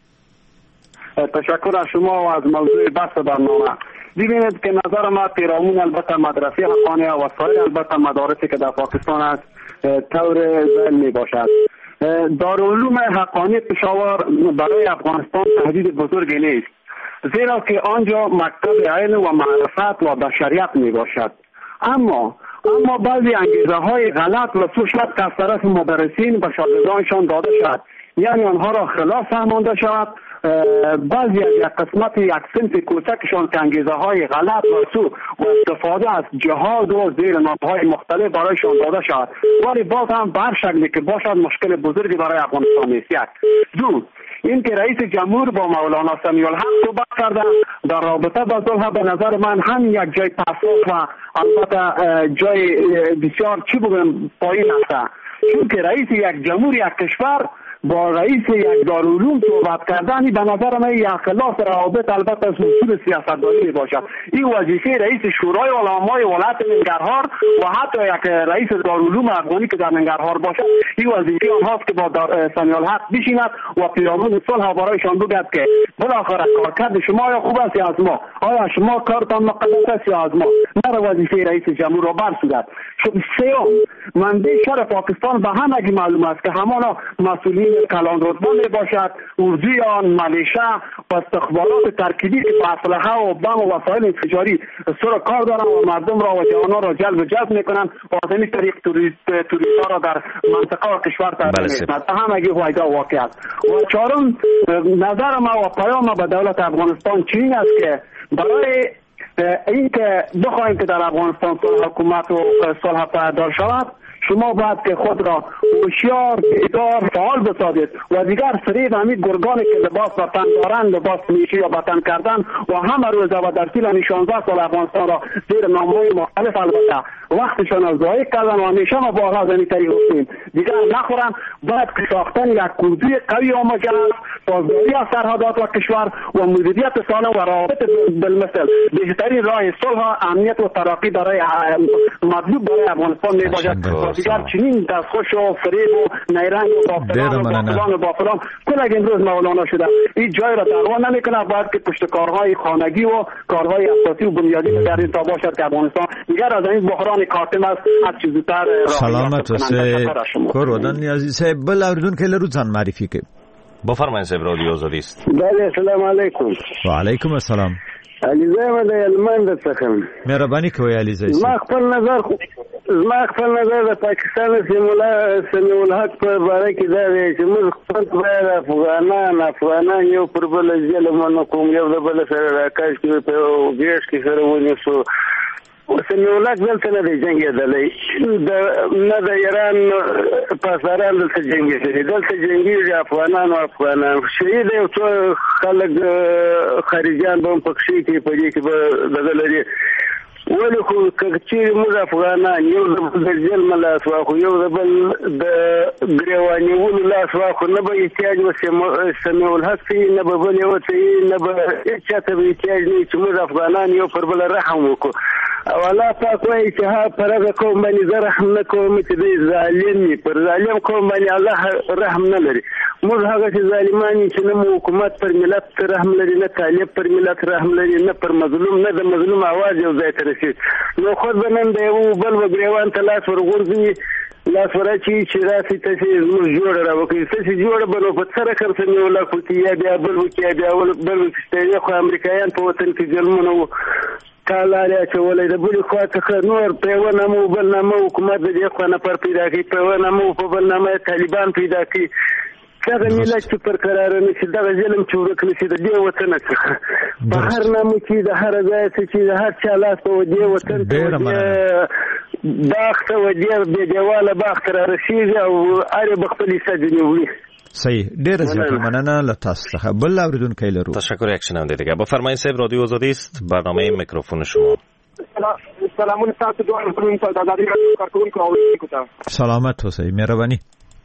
تشکر از شما و از موضوع بحث برنامه. ببینید که نظر ما پیرامون البته مدرسه حقانیه و سایر البته مدارسی که در پاکستان است طور ذهن می باشد. دارالعلوم حقانی پشاور برای افغانستان تهدید بزرگی نیست، زیرا که آنجا مکتب علم و معرفت و بشریت می باشد. اما اما بعضی انگیزه های غلط و سوشت که از طرف مدرسین به شاگردانشان داده شد، یعنی آنها را خلاف فهمانده شود. بعضی از یک قسمت یک صنف کوچکشان که انگیزه های غلط و سو و استفاده از جهاد و زیر نامهای مختلف برایشان داده شود، ولی باز هم به هر شکلی که باشد مشکل بزرگی برای افغانستان است. یک دو این که رئیس جمهور با مولانا سمیع الحق صحبت کرده در رابطه با صلح، به نظر من هم یک جای تاسف و البته جای بسیار چی بگم پایین است، چون که رئیس یک جمهور یک کشور با رئیس یک دارالعلوم صحبت کردن به نظر من یک خلاف روابط البته اصول سیاستداری می باشد. این وظیفه رئیس شورای علمای ولایت ننگرهار و حتی یک رئیس دارالعلوم افغانی که در ننگرهار باشد، این وظیفه آنهاست که با سمیع الحق بشیند و پیرامون صلح برایشان بگوید که بالاخره کارکرد شما یا خوب است یا از ما، آیا شما کارتان مقدس است یا از ما، نه وظیفه رئیس جمهور را برسوزد. سیوم منبع شر پاکستان به همگی معلوم است که همانا مسئولین کلان رتبه می باشد، اردویان، ملیشه و استخبارات ترکیبی که با اسلحه و بم و وسایل انفجاری سر کار دارند و مردم را و جوانان را جلب جذب میکنند و از این طریق توریست را در منطقه و کشور تبدیل میکنند. همگی هویدا واقع است. و چهارم نظر ما و پیام به دولت افغانستان چین است که برای این که بخواهیم که در افغانستان صلح حکومت و صلح پایدار شود، شما باید که خود را هوشیار، بیدار، فعال بسازید و دیگر فریب همین گرگانی که لباس وطن دارند، لباس میشی یا وطن کردن و همه روز و در طول شانزده سال افغانستان را زیر نامهای مختلف البته وقتشان را ضایع کردن و همیشه ما بالا زمین طریق هستیم دیگر نخورن. باید که ساختن یک کورزوی قوی آماده پاسداری از سرحدات و کشور و مدیریت سالم و روابط بالمثل بهترین راه صلح، امنیت و ترقی برای مطلوب برای افغانستان می باشد و دیگر چنین دستخوش و فریب و نیرنگ و بافتگان و بافتگان و بافتگان کلک امروز مولانا شده این جای را دروان نمی کنه. باید که پشت کارهای خانگی و کارهای اساسی و بنیادی در این تا باشد که افغانستان دیگر از این بحران کاتم است از چیز زودتر سلامت وسه کورودن نیازی صاحب بل اوریدون که لروزان معرفی که بفرمایید صاحب رادیو آزادی است. بله السلام علیکم. و علیکم السلام. علیزه ما د یلمند څخه مهرباني کوي علیزه. ما خپل نظر ما خپل نظر د پاکستان سیمولا سمیول حق په باره کې دا دی چې موږ خپل باید افغانان افغانان یو پر بل ظلم نه کوم یو د بل سره راکاش کې په ګیش کې سره ونیسو. سمیولک دلته نه دی جنګېدلی نه د ایران پاسداران دلته جنګېدلي دلته جنګېږي افغانان او افغانان شهید یو څو خلک خارجیان به هم پکښې کې په دې کې به دغه لري ولې خو که چېرې موږ افغانان یو د بل د ظلم لاس واخو یو د بل د ګرېوانیولو لاس واخو نه به احتیاج و سمیالحق ته نه به بل یو ته نه به هېڅ چا ته به احتیاج نه وي چې موږ افغانان یو پر بل رحم وکړو. او الله پاک وایي چې ها پر هغه قوم باندې زه رحم نه کوم چې دوی ظالم وي پر ظالم قوم باندې الله رحم نه لري. موږ هغه چې ظالمان یو چې نه مو حکومت پر ملت رحم لري نه طالب پر ملت رحم لري نه پر مظلوم نه د مظلوم आवाज یو ځای ته رسید. نو خود به نن د یو بل وګریوان ته لاس ورغورځوي لاس ورچی چې راسي ته چې زموږ جوړه راوکړي څه چې جوړه به نو په سره کړ څه نیولا خو چې یا بیا بل وکړي بیا بل وکړي خو امریکایان په وطن کې ظلمونه وو کالاریا چولې د بل خوا څخه نور په ونامو بل نامو حکومت د دې خوا نه پر پیدا کی په ونامو په بل نامه طالبان پیدا کی څنګه ملت چې پر قرار نه شي دا ظلم چې ورک نشي د دې وطن څخه په هر نامو کې د هر ځای چې د هر چا لاس په دې وطن ته باخت و دې به دیواله باخت را رسیږي او اړ بخپلې سجنوي. صحیح ډیر زیات مننه له تاسو څخه بل اوریدونکو لرو. تشکر یک شنونده دیگه بفرمایید صاحب رادیو آزادی است برنامه میکروفون شما. سلامونه تاسو دوه پرون ته د آزادي رادیو کارکونکو اوریدونکو ته سلامت اوسئ مهرباني.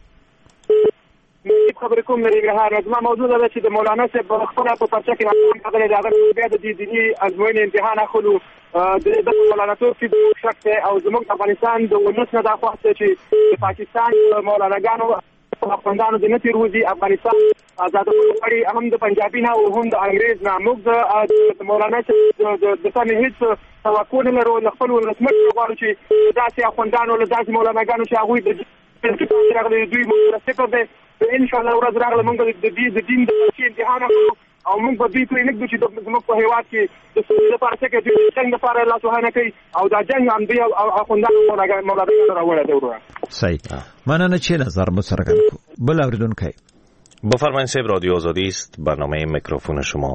مې خبرې کوم لري هغه زما موضوع ده چې د مولانا صاحب خپل په پرچا کې راځي خبرې دا غوښتل بیا د دې دیني ازموینې امتحان اخلو د مولانا توپ چې شخص او زموږ افغانستان د ونس نه دا خواسته چې د پاکستان مولانا ګانو افغانانو د نتی روزي افغانستان آزادولو غواړي هم د پنجابي نه او هم د انګريز نه موږ د مولانا چې د سمې هیڅ توقع نه لرو نه خپل رسمیت غواړو چې داسې افغانانو له داسې مولانا ګانو چې هغوی د راغلي دوی مرسته کوي ان شاء الله ورځ راغله موږ د دې د دین د امتحان او موږ به دوی پرې نګدو چې زموږ په هیواد کې د سولې لپاره څه کوي د څنګه لپاره الله سبحانه کوي او دا جنگ هم دی او خوندانو مولانا مولانا راوړل دوره. صحیح مننه چې نظر مو څرګند کو. بل اوریدونکو بفرمایید صاحب رادیو آزادی است برنامه میکروفون شما.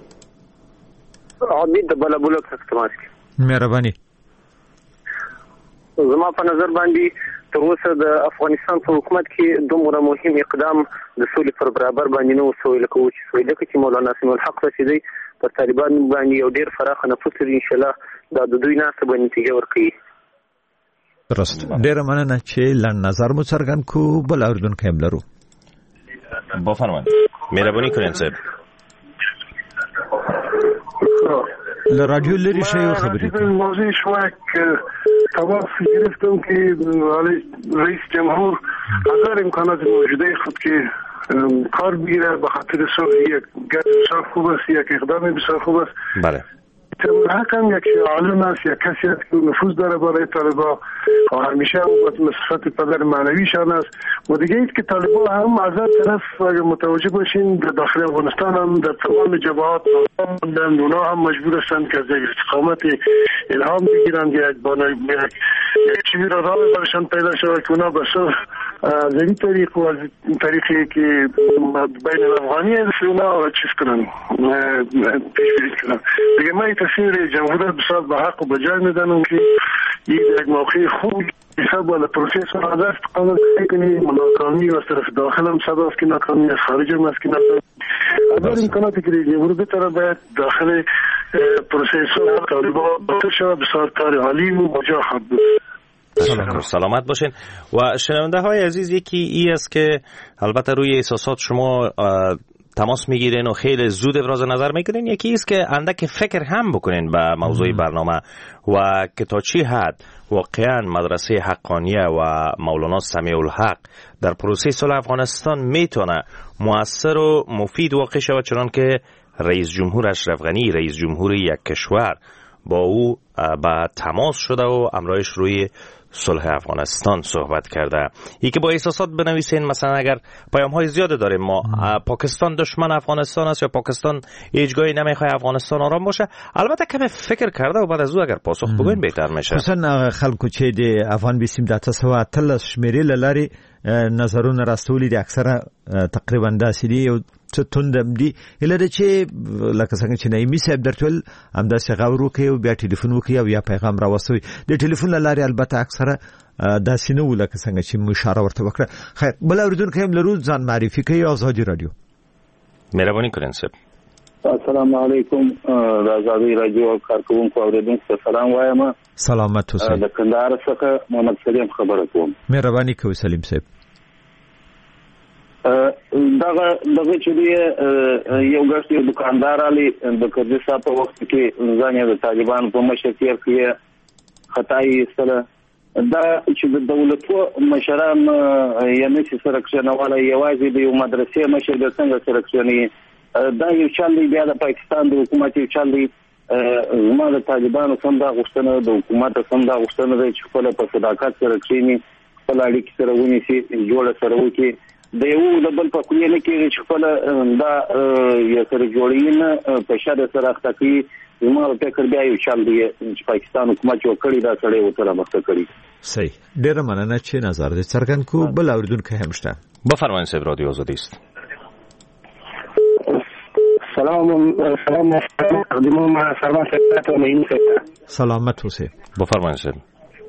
حمید بل بلوک څخه مهرباني. زما په نظر باندې تر اوسه د افغانستان په حکومت کې دومره مهم اقدام د سولې پر برابر باندې نه وسوي لکه و چې سوي لکه چې مولانا سمیع الحق رسیدي پر طالبان باندې یو ډیر فراخ نفوذ لري ان شاء الله دا د دوی نه څه نتیجه ورکړي. درست ډیر مننه چې لن نظر مو څرګند کو. بل اوریدونکو هم لرو. بفرمایئ مهرباني کړئ صاحب ل رادیو لري شی خبرې کوي. موضوع شوک تواف گرفتم که رئیس جمهور اگر امکانات موجوده خود که کار بگیره به خاطر صلح یک گرد بسیار خوب است یک اقدام بسیار خوب است. بله حکم یک عالم است یک کسی است که نفوذ داره برای طالبان و همیشه با صفت پدر معنویشان است و دیگه ایست که طالبان هم از هر طرف اگر متوجه باشین در داخل افغانستان هم در تمام جبهات اونا هم مجبور هستند که از یک استقامت الهام بگیرند یک بانای یک چیزی را راه برشان پیدا شود که اونا به صلح از این طریق و از این طریقی که بین الافغانی سیونا و چیز کنن پیش بری کنن دیگه من تصویر جمهوریت بسیار به حق و بجای میدنم که این یک موقع خوب حساب ولا پروسیس و عدست قانون کنی ناکامی و از طرف داخل هم صدا است که ناکامی از خارج هم است که ناکامی اگر امکاناتی که جمهوری بتره باید داخل پروسیس و طالبان باطل شود بسیار کار عالی و بجا خواهد بود. تشکر، سلامت باشین. و شنونده های عزیز، یکی ای است که البته روی احساسات شما تماس میگیرین و خیلی زود ابراز نظر میکنین، یکی است که اندک فکر هم بکنین به موضوع برنامه و که تا چی حد واقعا مدرسه حقانیه و مولانا سمیع الحق در پروسه صلح افغانستان میتونه مؤثر و مفید واقع شود، چنان که رئیس جمهور اشرف غنی، رئیس جمهور یک کشور، با او با تماس شده و امرایش روی صلح افغانستان صحبت کرده. ای که با احساسات بنویسین، مثلا اگر پیام های زیاده داریم ما پاکستان دشمن افغانستان است یا پاکستان هیچگاهی نمیخواد افغانستان آرام باشه، البته کمی فکر کرده و بعد از او اگر پاسخ بگوین بهتر میشه. خصوصا خلکو چې د افغان بیسیم د تاسو اتل شمیرې لاري نظرونه راستولي دي اکثره تقریبا داسې دي یو څه توندم دي اله چې لکه څنګه چې نایمي صاحب درتل همداسې غوړو کوي او بیا ټلیفون وکي او یا پیغام راوستوي د ټلیفون لاري البته اکثره داسې نه ولکه څنګه چې مشاره ورته وکړه. خیر بل اوریدونکو هم لرو ځان معرفي کوي آزادي رادیو. مهرباني کړئ صاحب. السلام علیکم. د آزادي رادیو کارکونکو اوریدونکو ته سلام وایم. سلامت اوسئ. د کندهار څخه محمد سلیم خبره کوم. مهرباني کوئ سلیم صاحب. دغه دغه چې یو ګټ یو دکاندار علي د کرزي صاحب په وخت کې ځان یې د طالبان په مشر کې کې خدای سره دا چې د دولتو مشران یعنی چې سرکشنواله یوازې د یو مدرسې مشر د څنګه سرکشنی دا یو چل دی، بیا د پاکستان د حکومت یو چل دی. زما د طالبانو سم دا غوښتنه د حکومت سم دا غوښتنه دی چې خپل په صداقت سره کښینی، خپل اړیکې سره ونیسي، جوړه سره وکړي، د یو د بل په کولې نه کېږي چې خپل دا یو سره جوړین په شاده سره اختکی. زما په فکر بیا یو چل دی چې پاکستان حکومت جوړ کړی دا سړی وته مخته کړی. صحیح، ډیره مننه چې نظر دې څرګند کو. بل اوریدونکو هم شته. بفرمایئ صاحب، رادیو آزادی است. سلام سلام مقدمون سلامت خدمت و مهین خدمت. سلامت اوسئ. بفرمایئ صاحب.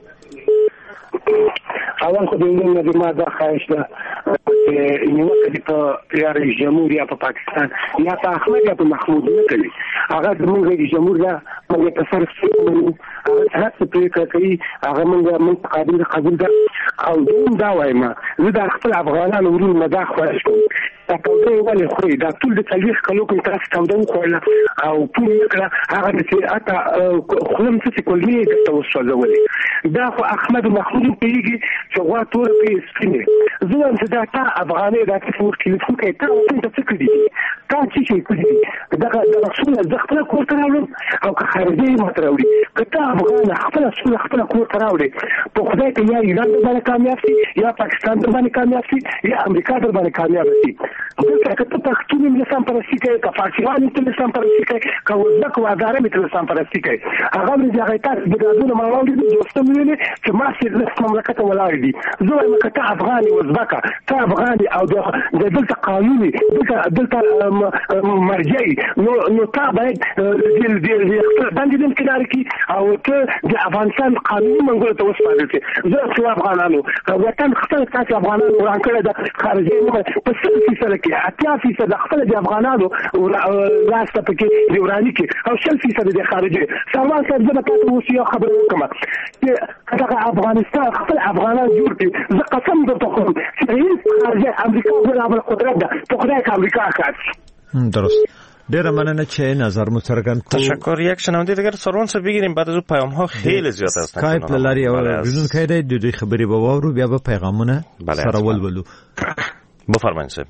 اول خو د دې نه ما دا خواهش ده چې نیوکه په یا رئیس جمهور یا په پاکستان یا په احمد یا په محمود نه کوي. هغه زموږ رئیس جمهور دا موږ په سر څه هغه هڅه پرې کوي، هغه موږ موږ قابل قبول ده. او دوم دا وایم زه د خپل افغانانو ورونو نه دا خواهش کوم دا کومه ولې خوري دا ټول د تاریخ کلو کوم تاسو کوم خورل او پوه کړه هغه چې اته خلم څه کولې د توسل ولې دا خو احمد محمود پیږي چې وا تور په سپینه زه هم دا تا افغاني دا څه ټلیفون کوي تا څه څه کړی تا چې څه کړی دا د رسول د خپل کور ته راوړم او که خارجي ماته راوړي کته افغان خپل رسول خپل کور ته راوړي په خدای ته یا ایران باندې کامیاب شي یا پاکستان باندې کامیاب شي یا امریکا باندې کامیاب شي. دغه کته پښتون یې سم پرستی کوي، که فارسیوان یې سم پرستی کوي، که وزبک و اداره یې سم پرستی کوي. هغه د هغه تاسو د غاډونو ماوالي د دوستو ویلي چې ما سي د مملکت ولاړ دي. زه وایم کته افغاني وزبک ته افغاني او د دلته قانوني دلته دلته مرجعي نو نو تا باید د دې باندې د کنار کې او ته د افغانستان قانوني منګول ته وسپارل شي. زه ټول افغانانو وطن خپل تاسو افغانانو ورانکړه د خارجي په څه فیصد کې اتیا فیصد خپل د افغانانو لاسته پکې یوراني کې او شل فیصد د خارجي سوال سره د تاسو وسیو خبر وکم چې دا افغانستان خپل افغانان جوړ کړي. زه قسم درته کوم چې خارجي امریکا ولا قدرت ده په خدای کې امریکا خاص. درست. ډیره مننه چې نظر مو څرګند کړ. تشکر. یک شنونده دیگر سروان سره بگیریم، بعد از اون پیام ها خیلی زیاد هستن. اسکایپ لاری او بدون کایده د دوی خبري به واورو بیا به پیغامونه سره ولولو. بفرمایئ صاحب.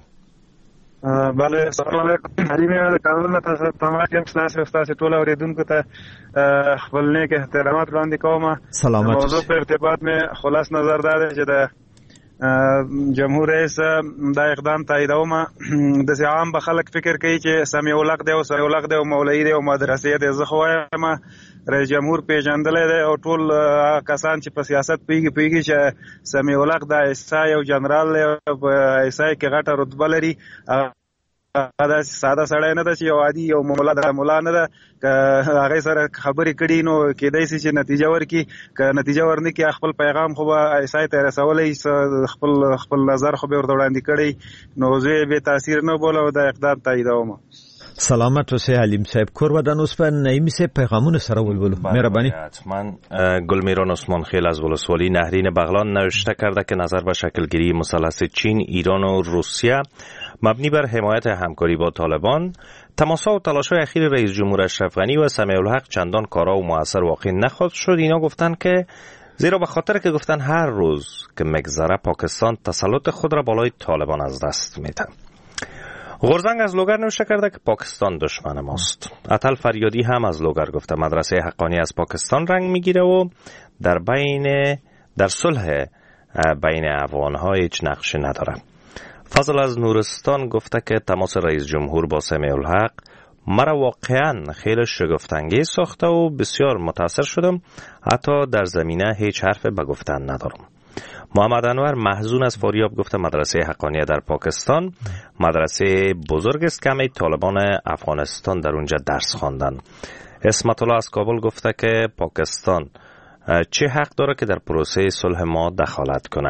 بله سلام علیکم. حلیمه کارونه تاسو تمام تاسو تاسو ټول اوریدونکو ته خپل نیک احترامات وړاندې کوم. سلامت. موضوع په ارتباط مې خلاص نظر دار چې د جمهور رئیس دا اقدام تاییدوم د عام به خلک فکر کوي چې سمیع الحق دی او سمیع الحق دی او مولوی دی او مدرسې دی. زه خو وایم رئیس جمهور پیژندلی دی او ټول کسان چې په سیاست پوهېږي پوهېږي چې سمیع الحق د ایسای او جنرال دی او په ایسای کې غټه رتبه لري. دا ساده سړی نه ده چې یو عادي یو مولا د مولا نه ده. که هغې سره خبرې کړي نو کېدای شي چې نتیجه ورکړي، که نتیجه ورنه کړي خپل پیغام خو به ایسای ته رسولی، خپل خپل نظر خو به ورته وړاندې کړی. نو زه یې بې تاثیر نه بولم او دا اقدام تاییدوم. سلامت اوسئ حلیم صاحب. کور ودان اوس په نعیمي صاحب پیغامونه سره ولولو. مهربانی. من گلمیران عثمان خیل از ولسوالی نهرین بغلان نوشته کرده که نظر به شکلگیری مثلث چین، ایران و روسیه مبنی بر حمایت همکاری با طالبان، تماس‌ها و تلاش‌های اخیر رئیس جمهور اشرف غنی و سمیع الحق چندان کارا و مؤثر واقع نخواهد شد. اینا گفتن که زیرا به خاطر که گفتن هر روز که مگذره پاکستان تسلط خود را بالای طالبان از دست میده. غرزنگ از لوگر نوشته کرده که پاکستان دشمن ماست. عطل فریادی هم از لوگر گفته مدرسه حقانی از پاکستان رنگ میگیره و در بین در صلح بین افغان‌ها هیچ نقشی نداره. فضل از نورستان گفته که تماس رئیس جمهور با سمیع الحق مرا واقعا خیلی شگفت‌انگیز ساخته و بسیار متاثر شدم، حتی در زمینه هیچ حرف به گفتن ندارم. محمد انور محزون از فاریاب گفته مدرسه حقانیه در پاکستان مدرسه بزرگ است که همه طالبان افغانستان در اونجا درس خواندن. اسمت الله از کابل گفته که پاکستان چه حق داره که در پروسه صلح ما دخالت کنه.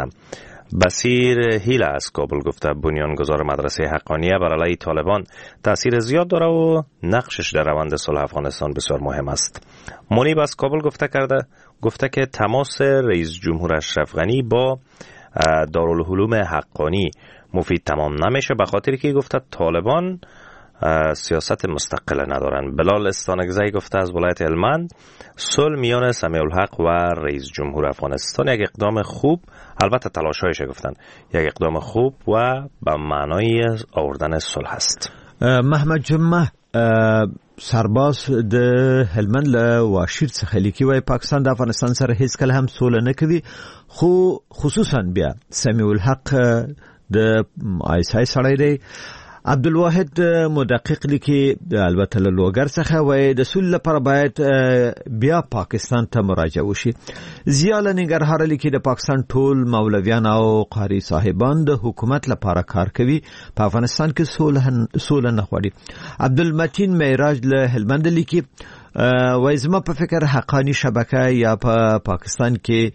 بصیر هیله از کابل گفته بنیانگذار مدرسه حقانیه بر علیه طالبان تاثیر زیاد داره و نقشش در روند صلح افغانستان بسیار مهم است. منیب از کابل گفته کرده گفته که تماس رئیس جمهور اشرف غنی با دارالعلوم حقانی مفید تمام نمیشه، به خاطر که گفته طالبان سیاست مستقل ندارن. بلال استانگزی گفته از ولایت هلمند صلح میان سمیع الحق و رئیس جمهور افغانستان یک اقدام خوب، البته تلاش‌هایش گفتن یک اقدام خوب و به معنای آوردن صلح است. محمد جمعه سرباز د هلمند له واشیر څخه لیکي وای پاکستان د افغانستان سره هیڅ کله هم سوله نه کوي، خو خصوصا بیا سمیع الحق د آیسای سړی دی. عبدالواحد مدقق لیکي البته له لوګر څخه وای د سول لپاره باید بیا پاکستان ته مراجعه وشي. زیاله نګرهار لیکي د پاکستان ټول مولویان او قاری صاحبان د حکومت لپاره کار کوي، په افغانستان کې سوله سوله نه غواړي. عبدالمتین معراج له هلمند لیکي وای زما په فکر حقانی شبکه یا په پاکستان کې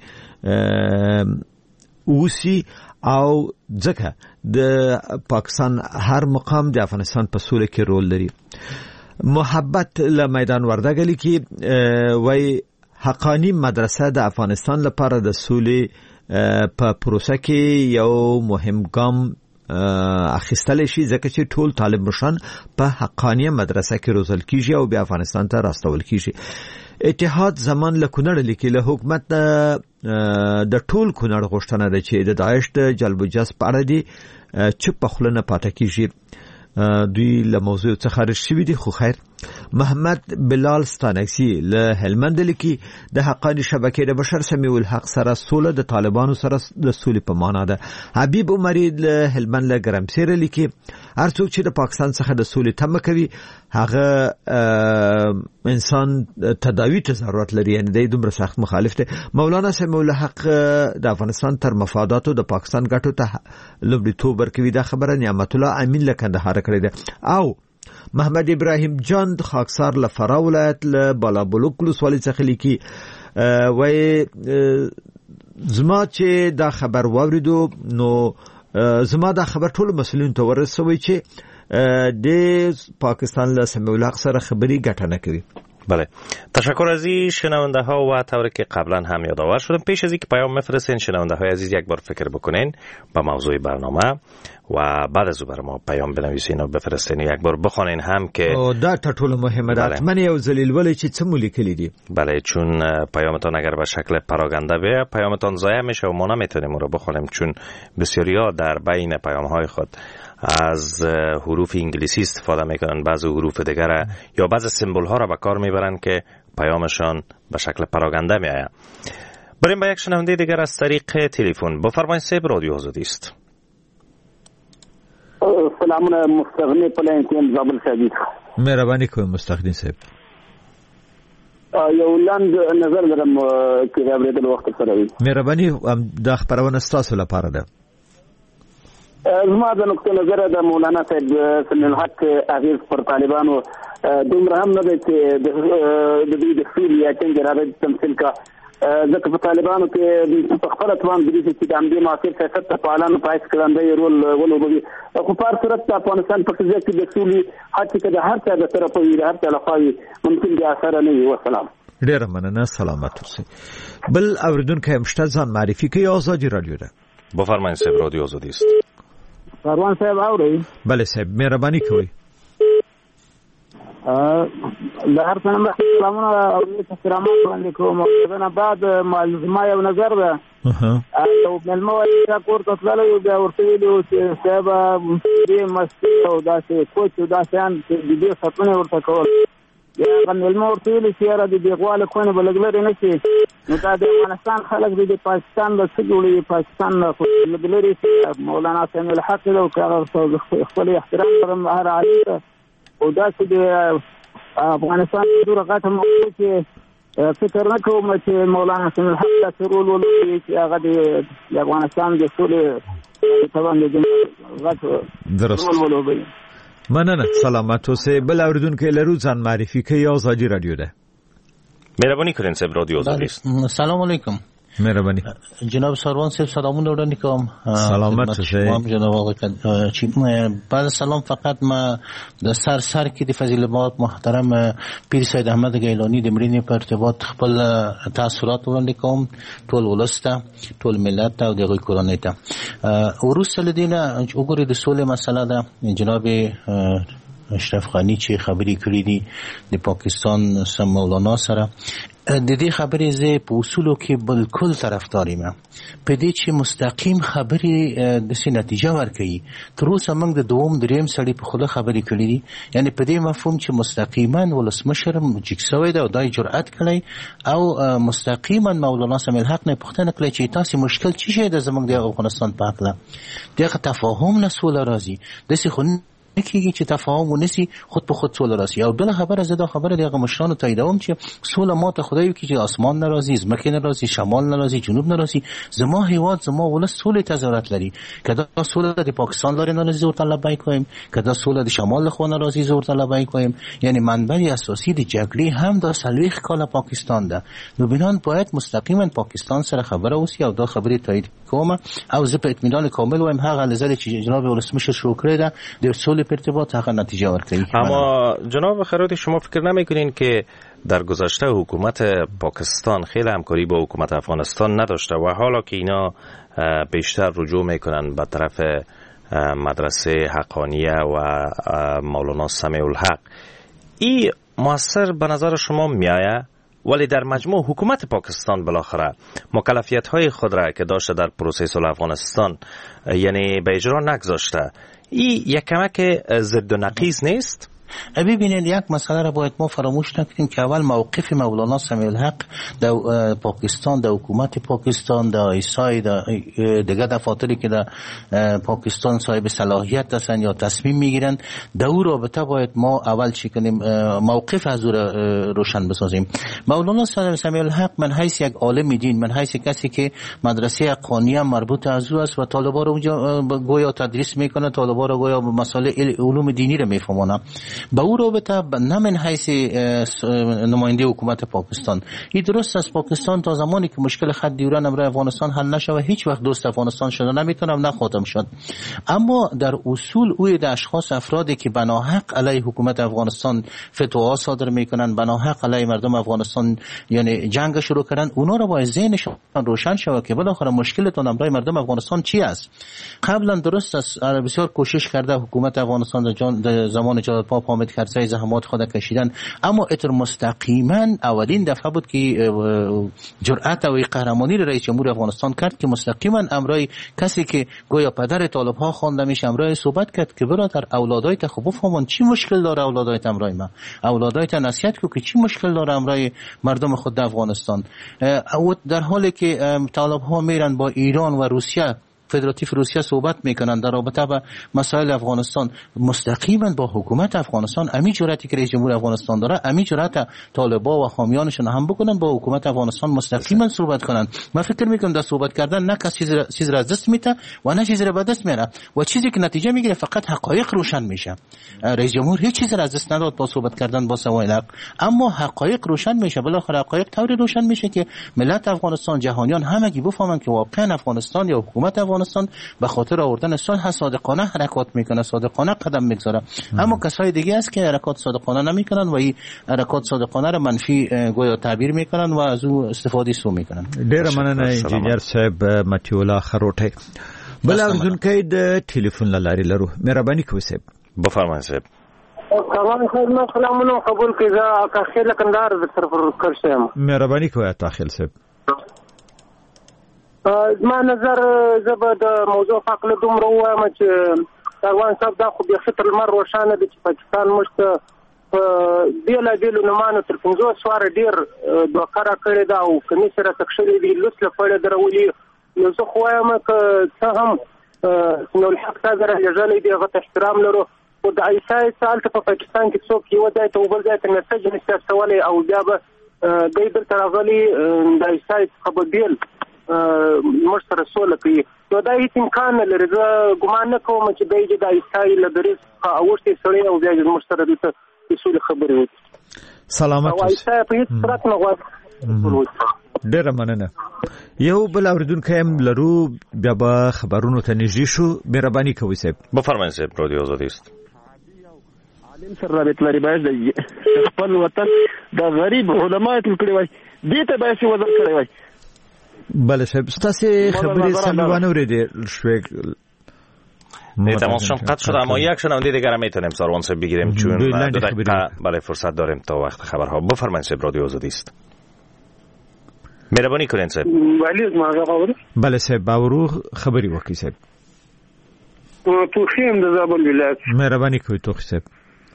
اوسی او ځکه د پاکستان هر مقام د افغانستان په سوله کې رول لري. محبت له میدان وردګ لیکي وای حقانی مدرسه د افغانستان لپاره د سولې په پروسه کې یو مهم ګام اخیستل شي، ځکه چې ټول طالب مشان په حقانی مدرسه کې روزل کیږي او بیا افغانستان ته راستول کیږي. اتحاد زمان له کونړ لیکي له حکومت د ټول کونړ غوښتنه ده چې د داعش د جلب و جذب په اړه دي چپ په خوله نه پاتې کیږي. دوی له موضوع څخه خارج شوي دي، خو خیر. محمد بلال ستانکسي له هلمند لیکي د حقانی شبکې د بشر سمیع الحق سره سوله د طالبانو سره د سولې په معنا ده. حبیب عمری له هلمند له ګرمسیر لیکي هر څوک چې د پاکستان څخه د سولې تمه کوي هغه انسان تداوی ته ضرورت لري، یعنی د دومره سخت مخالف دی. مولانا سمیع الحق د افغانستان تر مفاداتو د پاکستان ګټو ته لومړیتوب ورکوي، دا خبره نعمت الله امین له کندهار کړې ده. او محمد ابراهیم جان خاکسار له فرا ولایت له بالابلوک ولسوالۍ څخه لیکي وای زما چې دا خبر واوریدو نو زما دا خبر ټول مسؤلین ته ورسوي چې د پاکستان له سمیع الحق سره خبري ګټه نه کوي. بله، تشکر از این شنونده ها و طوری که قبلا هم یادآور شدم پیش از اینکه پیام بفرستین شنونده های عزیز یک بار فکر بکنین با موضوع برنامه و بعد از او بر ما پیام بنویسین و بفرستین یک بار بخونین هم که دا ټول مهمه ده. حتما یو ذلیل ولی چې څه ملیکلی دي. بله، چون پیامتان اگر به شکل پراگنده بیه پیامتان ضایع میشه و ما نمیتونیم اون رو بخونیم، چون بسیاریا در بین پیام های خود از حروف انگلیسی استفاده میکنن، بعضی حروف دیگر یا بعضی سمبل ها را به کار میبرن که پیامشان به شکل پراگنده میآید. بریم با یک شنونده دیگر از طریق تلفن. بفرمایید صاحب، رادیو آزادی است. سلام مستغنی پلانتین زابل شدید. مهربانی کوم مستغنی صاحب. یو لاند نظر لرم چې د اورېدل وخت سره وي. مهرباني د خبرونه ستاسو لپاره ده. زما د نقطه نظر د مولانا صاحب سمیع الحق اغیز پر طالبانو دومره هم نه دی چې د دوی د سوریا څنګه راځي تمثيل کا ځکه په طالبانو کې په خپل توان د دې چې د امنیت معاصر سیاست په پالانو پایس کړندې رول ولوبوي خو په صورت په افغانستان په ځای کې د سولې حتی د هر څه د طرفه وي هر څه لخوا ممکن دي اثر نه وي. والسلام. ډیر مننه، سلامت اوسئ. بل اوریدونکو مشته ځان معرفي کوي. آزادی رادیو ده. بفرمایید صاحب، رادیو آزادی است. کاروان صاحب اورئ؟ بله صاحب، مهرباني کوئ. د هر څه نه سلامونه او احترامات باندې کوم. دا بعد ما یو نظر ده او ملمو چې کوړه تللی بیا ورته ویلو چې صاحب دې مستی او داسې کوچ او داسې ان چې دې خپلونه ورته کول یا ملمو ورته ویلو چې را دې غواله کوونه بلګلري نه شي. نو دا د افغانستان خلک د پاکستان له څخه جوړي پاکستان له بلګلري چې مولانا سمیع الحق له کار خپل احترام لرم هر علی او دا چې د افغانستان د دغه موضوع کې فکر نه کوم چې مولانا سمیع الحق له رول ولري چې هغه د افغانستان د ټول توان د درست ولوبي. مننه، سلامت اوسئ. بل اوریدونکو لرو ځان معرفي کوي. آزادی رادیو ده. مهرباني کړئ صاحب، رادیو آزادی است. سلام علیکم. مهربانی جناب سروان صاحب سلامونه وړاندې کوم. سلامت اوسئ جناب آقای چې بعد سلام فقط ما د سر سر کې د فضیلت محترم پیر سید احمد ګیلانی د مړینې په ارتباط خپل تاثیرات وړاندې کوم ټول ولسته، ټول ملت او دغه کورنۍ ته. وروسته لدینه وګورئ د سولې مسله ده. جناب اشرف غنی چې خبرې کړې دي د پاکستان سم مولانا سره، د دې خبرې زه په اصولو کې بالکل طرفدار یم. په دې چې مستقیم خبرې د سې نتیجه ورکوي. تر اوسه موږ د دوم دریم سړي په خوله خبرې کړې دي، یعنی په دې مفهوم چې مستقیما ولسمشر جګ شوی دی او دای جرأت کړی او مستقیما مولانا سمیع الحق نه پوښتنه کړې چې تاسو مشکل څه شی د زموږ د افغانستان په حق له دغه تفاهم نه سوله راځي داسې خو کیږي چې تفاهم ونسی خود په خود سوله راسي. او بل خبره زده خبره دغه مشرانو تاییدوم چې سوله ماته خدای کی چې اسمان ناراضي، زمکه ناراضي، شمال ناراضي، جنوب ناراضي. زما هیواد زما ولس سوله ته ضرورت لري. کدا سوله د پاکستان لري ناراضي زور طلبای کویم، کدا سوله د شمال خو ناراضي زور طلبای کویم. یعنی منبع اساسی د جګړې هم د سلويخ کاله پاکستان ده. نو بنان باید مستقیما پاکستان سره خبره وسی او دا خبره تایید کوم او زه په اطمینان کامل وایم هغه نظر چې جناب ولسمشر شروع کړی ده د سولې په ارتباط هغه نتیجه ورکړي. اما جناب خیراتی شما فکر نمیکنین که در گذشته حکومت پاکستان خیلی همکاری با حکومت افغانستان نداشته و حالا که اینا بیشتر رجوع میکنن به طرف مدرسه حقانیه و مولانا سمیع الحق، این مؤثر به نظر شما میآید؟ ولی در مجموع حکومت پاکستان بالاخره مکلفیت های خود را که داشته در پروسه صلح افغانستان یعنی به اجرا نگذاشته، این یک کمک ضد و نقیض نیست؟ ببینید یک مسئله را باید ما فراموش نکنیم که اول موقف مولانا سمیع الحق در پاکستان، در حکومت پاکستان، در ایسای در دیگه دفاتری که در پاکستان صاحب صلاحیت هستند یا تصمیم میگیرند، در او رابطه باید ما اول چی کنیم موقف از او را روشن بسازیم. مولانا سمیع الحق من حیث یک عالم دین، من حیث کسی که مدرسه حقانیه مربوط از او است و طالبان را اونجا گویا تدریس میکنه، طالبان را گویا مسائل علوم دینی را میفهمونه. با او رابطه نه من حیث نماینده حکومت پاکستان. این درست است پاکستان تا زمانی که مشکل خط دیوران امروی افغانستان حل نشه و هیچ وقت دوست افغانستان شده نمیتونه و نخواهد شد. اما در اصول اوی د اشخاص افرادی که بناحق علیه حکومت افغانستان فتوا صادر میکنن، بناحق علیه مردم افغانستان یعنی جنگ شروع کردن، اونا رو باید ذهنشان روشن شود که بالاخره مشکلتون امروی مردم افغانستان چی است. قبلا درست است بسیار کوشش کرده حکومت افغانستان در زمان جلال پاپ حامد کرزی زحمات خود کشیدن، اما اطر مستقیما اولین دفعه بود که جرأت و قهرمانی رئیس جمهور افغانستان کرد که مستقیما امرای کسی که گویا پدر طالب ها خوانده میشه امرای صحبت کرد که برادر اولادایت خب بفهمون چی مشکل داره اولادایت امرای ما، اولادایت نصیحت کو که چی مشکل داره امرای مردم خود افغانستان. او در حالی که طالب ها میرن با ایران و روسیه فدراتیو روسیه صحبت میکنن در رابطه با مسائل افغانستان، مستقیما با حکومت افغانستان امی جرأتی که رئیس جمهور افغانستان داره امی جرأت طالبا و حامیانشون هم بکنن با حکومت افغانستان مستقیما صحبت کنن. من فکر میکنم در صحبت کردن نه کسی چیز را از دست میده و نه چیزی را به دست میاره و چیزی که نتیجه میگیره فقط حقایق روشن میشه. رئیس جمهور هیچ چیزی را از دست نداد با صحبت کردن با سوای حق، اما حقایق روشن میشه. بالاخره حقایق طوری روشن میشه که ملت افغانستان جهانیان همگی بفهمن که واقعا افغانستان یا حکومت افغانستان به خاطر آوردن صلح صادقانه حرکات میکنه، صادقانه قدم میگذاره. اما کسای دیگه است که حرکات صادقانه نمیکنن و این حرکات صادقانه را منفی گویا تعبیر میکنن و از او استفاده سو میکنن. ډیر مننه انجینیر صاحب متیولا خروټی. بل اورېدونکی د ټلیفون لارې لرو، مهرباني کوئ صاحب. بفرمایئ صاحب. سلام خدمت سلامونه قبول کړئ. زه تاخیر کندهار د سرفر کرشم. مهرباني کوئ تاخیر صاحب. زما نظر زه به د موضوع په اړه دومره ووایم چې افغان صاحب دا خو بیخي تر لمر روښانه دی چې پاکستان موږ ته په بېلابېلو نومانو تر پنځوس واره ډېر دوکه راکړې ده او کمیس یې راته کښلي دي، لوڅ لپړې درولي. نو زه خو وایم که څه هم سمیالحق صاحب رالېږلی دی هغه ته احترام لرو، خو د عیسی څه هلته په پاکستان کې څوک یوه ځای ته او بل ځای ته میسج نشي استولی او بیا به دی دلته راغلي د عیسی څخه به بېل موږ سره سوله کوي. نو دا هیڅ امکان نه لري. زه ګمان نه کوم چې دی چې د عیسی له دریځ څخه اوښتی سړی او بیا موږ سره دلته د سولې خبرې وکړي. سلامت او عیسی په هیڅ صورت نه غواړي. ډېره مننه. یو بل اورېدونکی هم لرو، بیا به خبرونو ته نږدې شو. مهرباني کوئ صاحب. بفرمایئ صاحب، رادیو آزادی است. عالم سره رابط لري باید د خپل وطن د غریب علما ټول کړي وای، دې ته باید وزن کړی وای. بله صاحب، ستاسې خبرې سمې وانورېدې شوې. تماس شما قطع شد، اما یک شنونده دیگر هم میتونیم ساروان صاحب بگیریم چون دو دقیقه برای فرصت داریم تا وقت خبرها. بفرمایید صاحب، رادیو آزادی است. مهربانی کنین صاحب. ولی از ما خبر؟ بله صاحب، باورو خبری وکی صاحب. توخیم د زابل ولایت. مهربانی کوي توخی صاحب.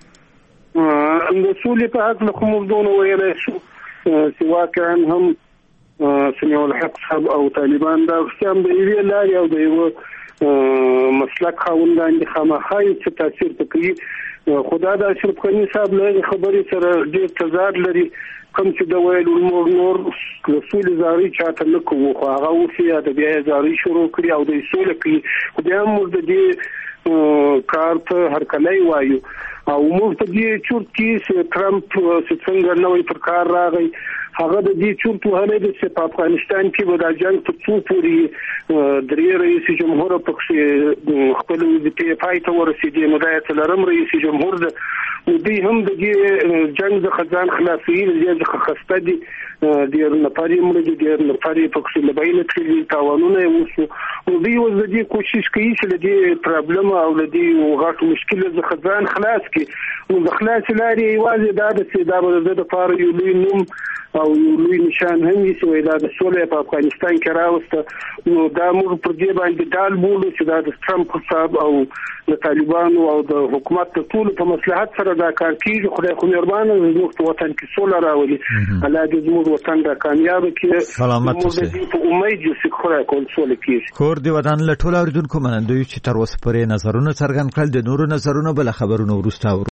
د سولې په حق له کومردونو ویلای شو چې واقعا هم سمیع الحق صاحب او طالبان دا هم د یوې لارې او د یو مسلک خاوندان دي، خامخا چې تاثیر کوي. خدا د اشرف غني صاحب له خبرې سره ډېر تضاد لري. کوم چې د ویل نور نور رسول زاري چاته نه کوو، خو هغه اوسیا د بیا زاري شروع کړی او د سولې کوي. خو بیا موږ د دې کار ته هرکلی وایو او موږ ته دې چورت کې چې ټرمپ چې څنګه نوې پر کار راغی هغه د دې چورت وهلې د چې په افغانستان کې به دا جنګ په څو پورې درې رئیس جمهور پکې خپل وظیفې پای ته ورسېدي. نو دا څلورم رئیس جمهور د دوی هم د دې جنګ څخه ځان خلاصوي، د څخه خسته دي، ډېر نفرې مړه دي، ډېر نفرې پکې له بینه تللي، تاوانونه یې وشو. نو دوی اوس د دې کوشش کوي چې له دې پرابلم او له دې غټ مشکل څخه ځان خلاص کړي. نو د خلاص لارې یوازې دا ده چې دا به د دپاره یو لوی نوم او یو لوی نشان هم وي چې دا د سولې په افغانستان کې راوسته. نو دا موږ پر دې باندې ډال بولو چې دا د ټرمپ صاحب او د طالبانو او د حکومت د ټولو په مصلحت سره دا کار کیږي. خدای خو مهربانه زموږ په وطن کې سوله راولي. الله دې زموږ وطن دا کامیاب کړي. سلامت اوسئ. موږ په امید یو چې خدای کول سوله کیږي. کور دی ودان له ټولو اوریدونکو منندوی چې تر اوسه پورې نظرونه څرګند کړل. د نورو نظرونو بل خبرونو ورسته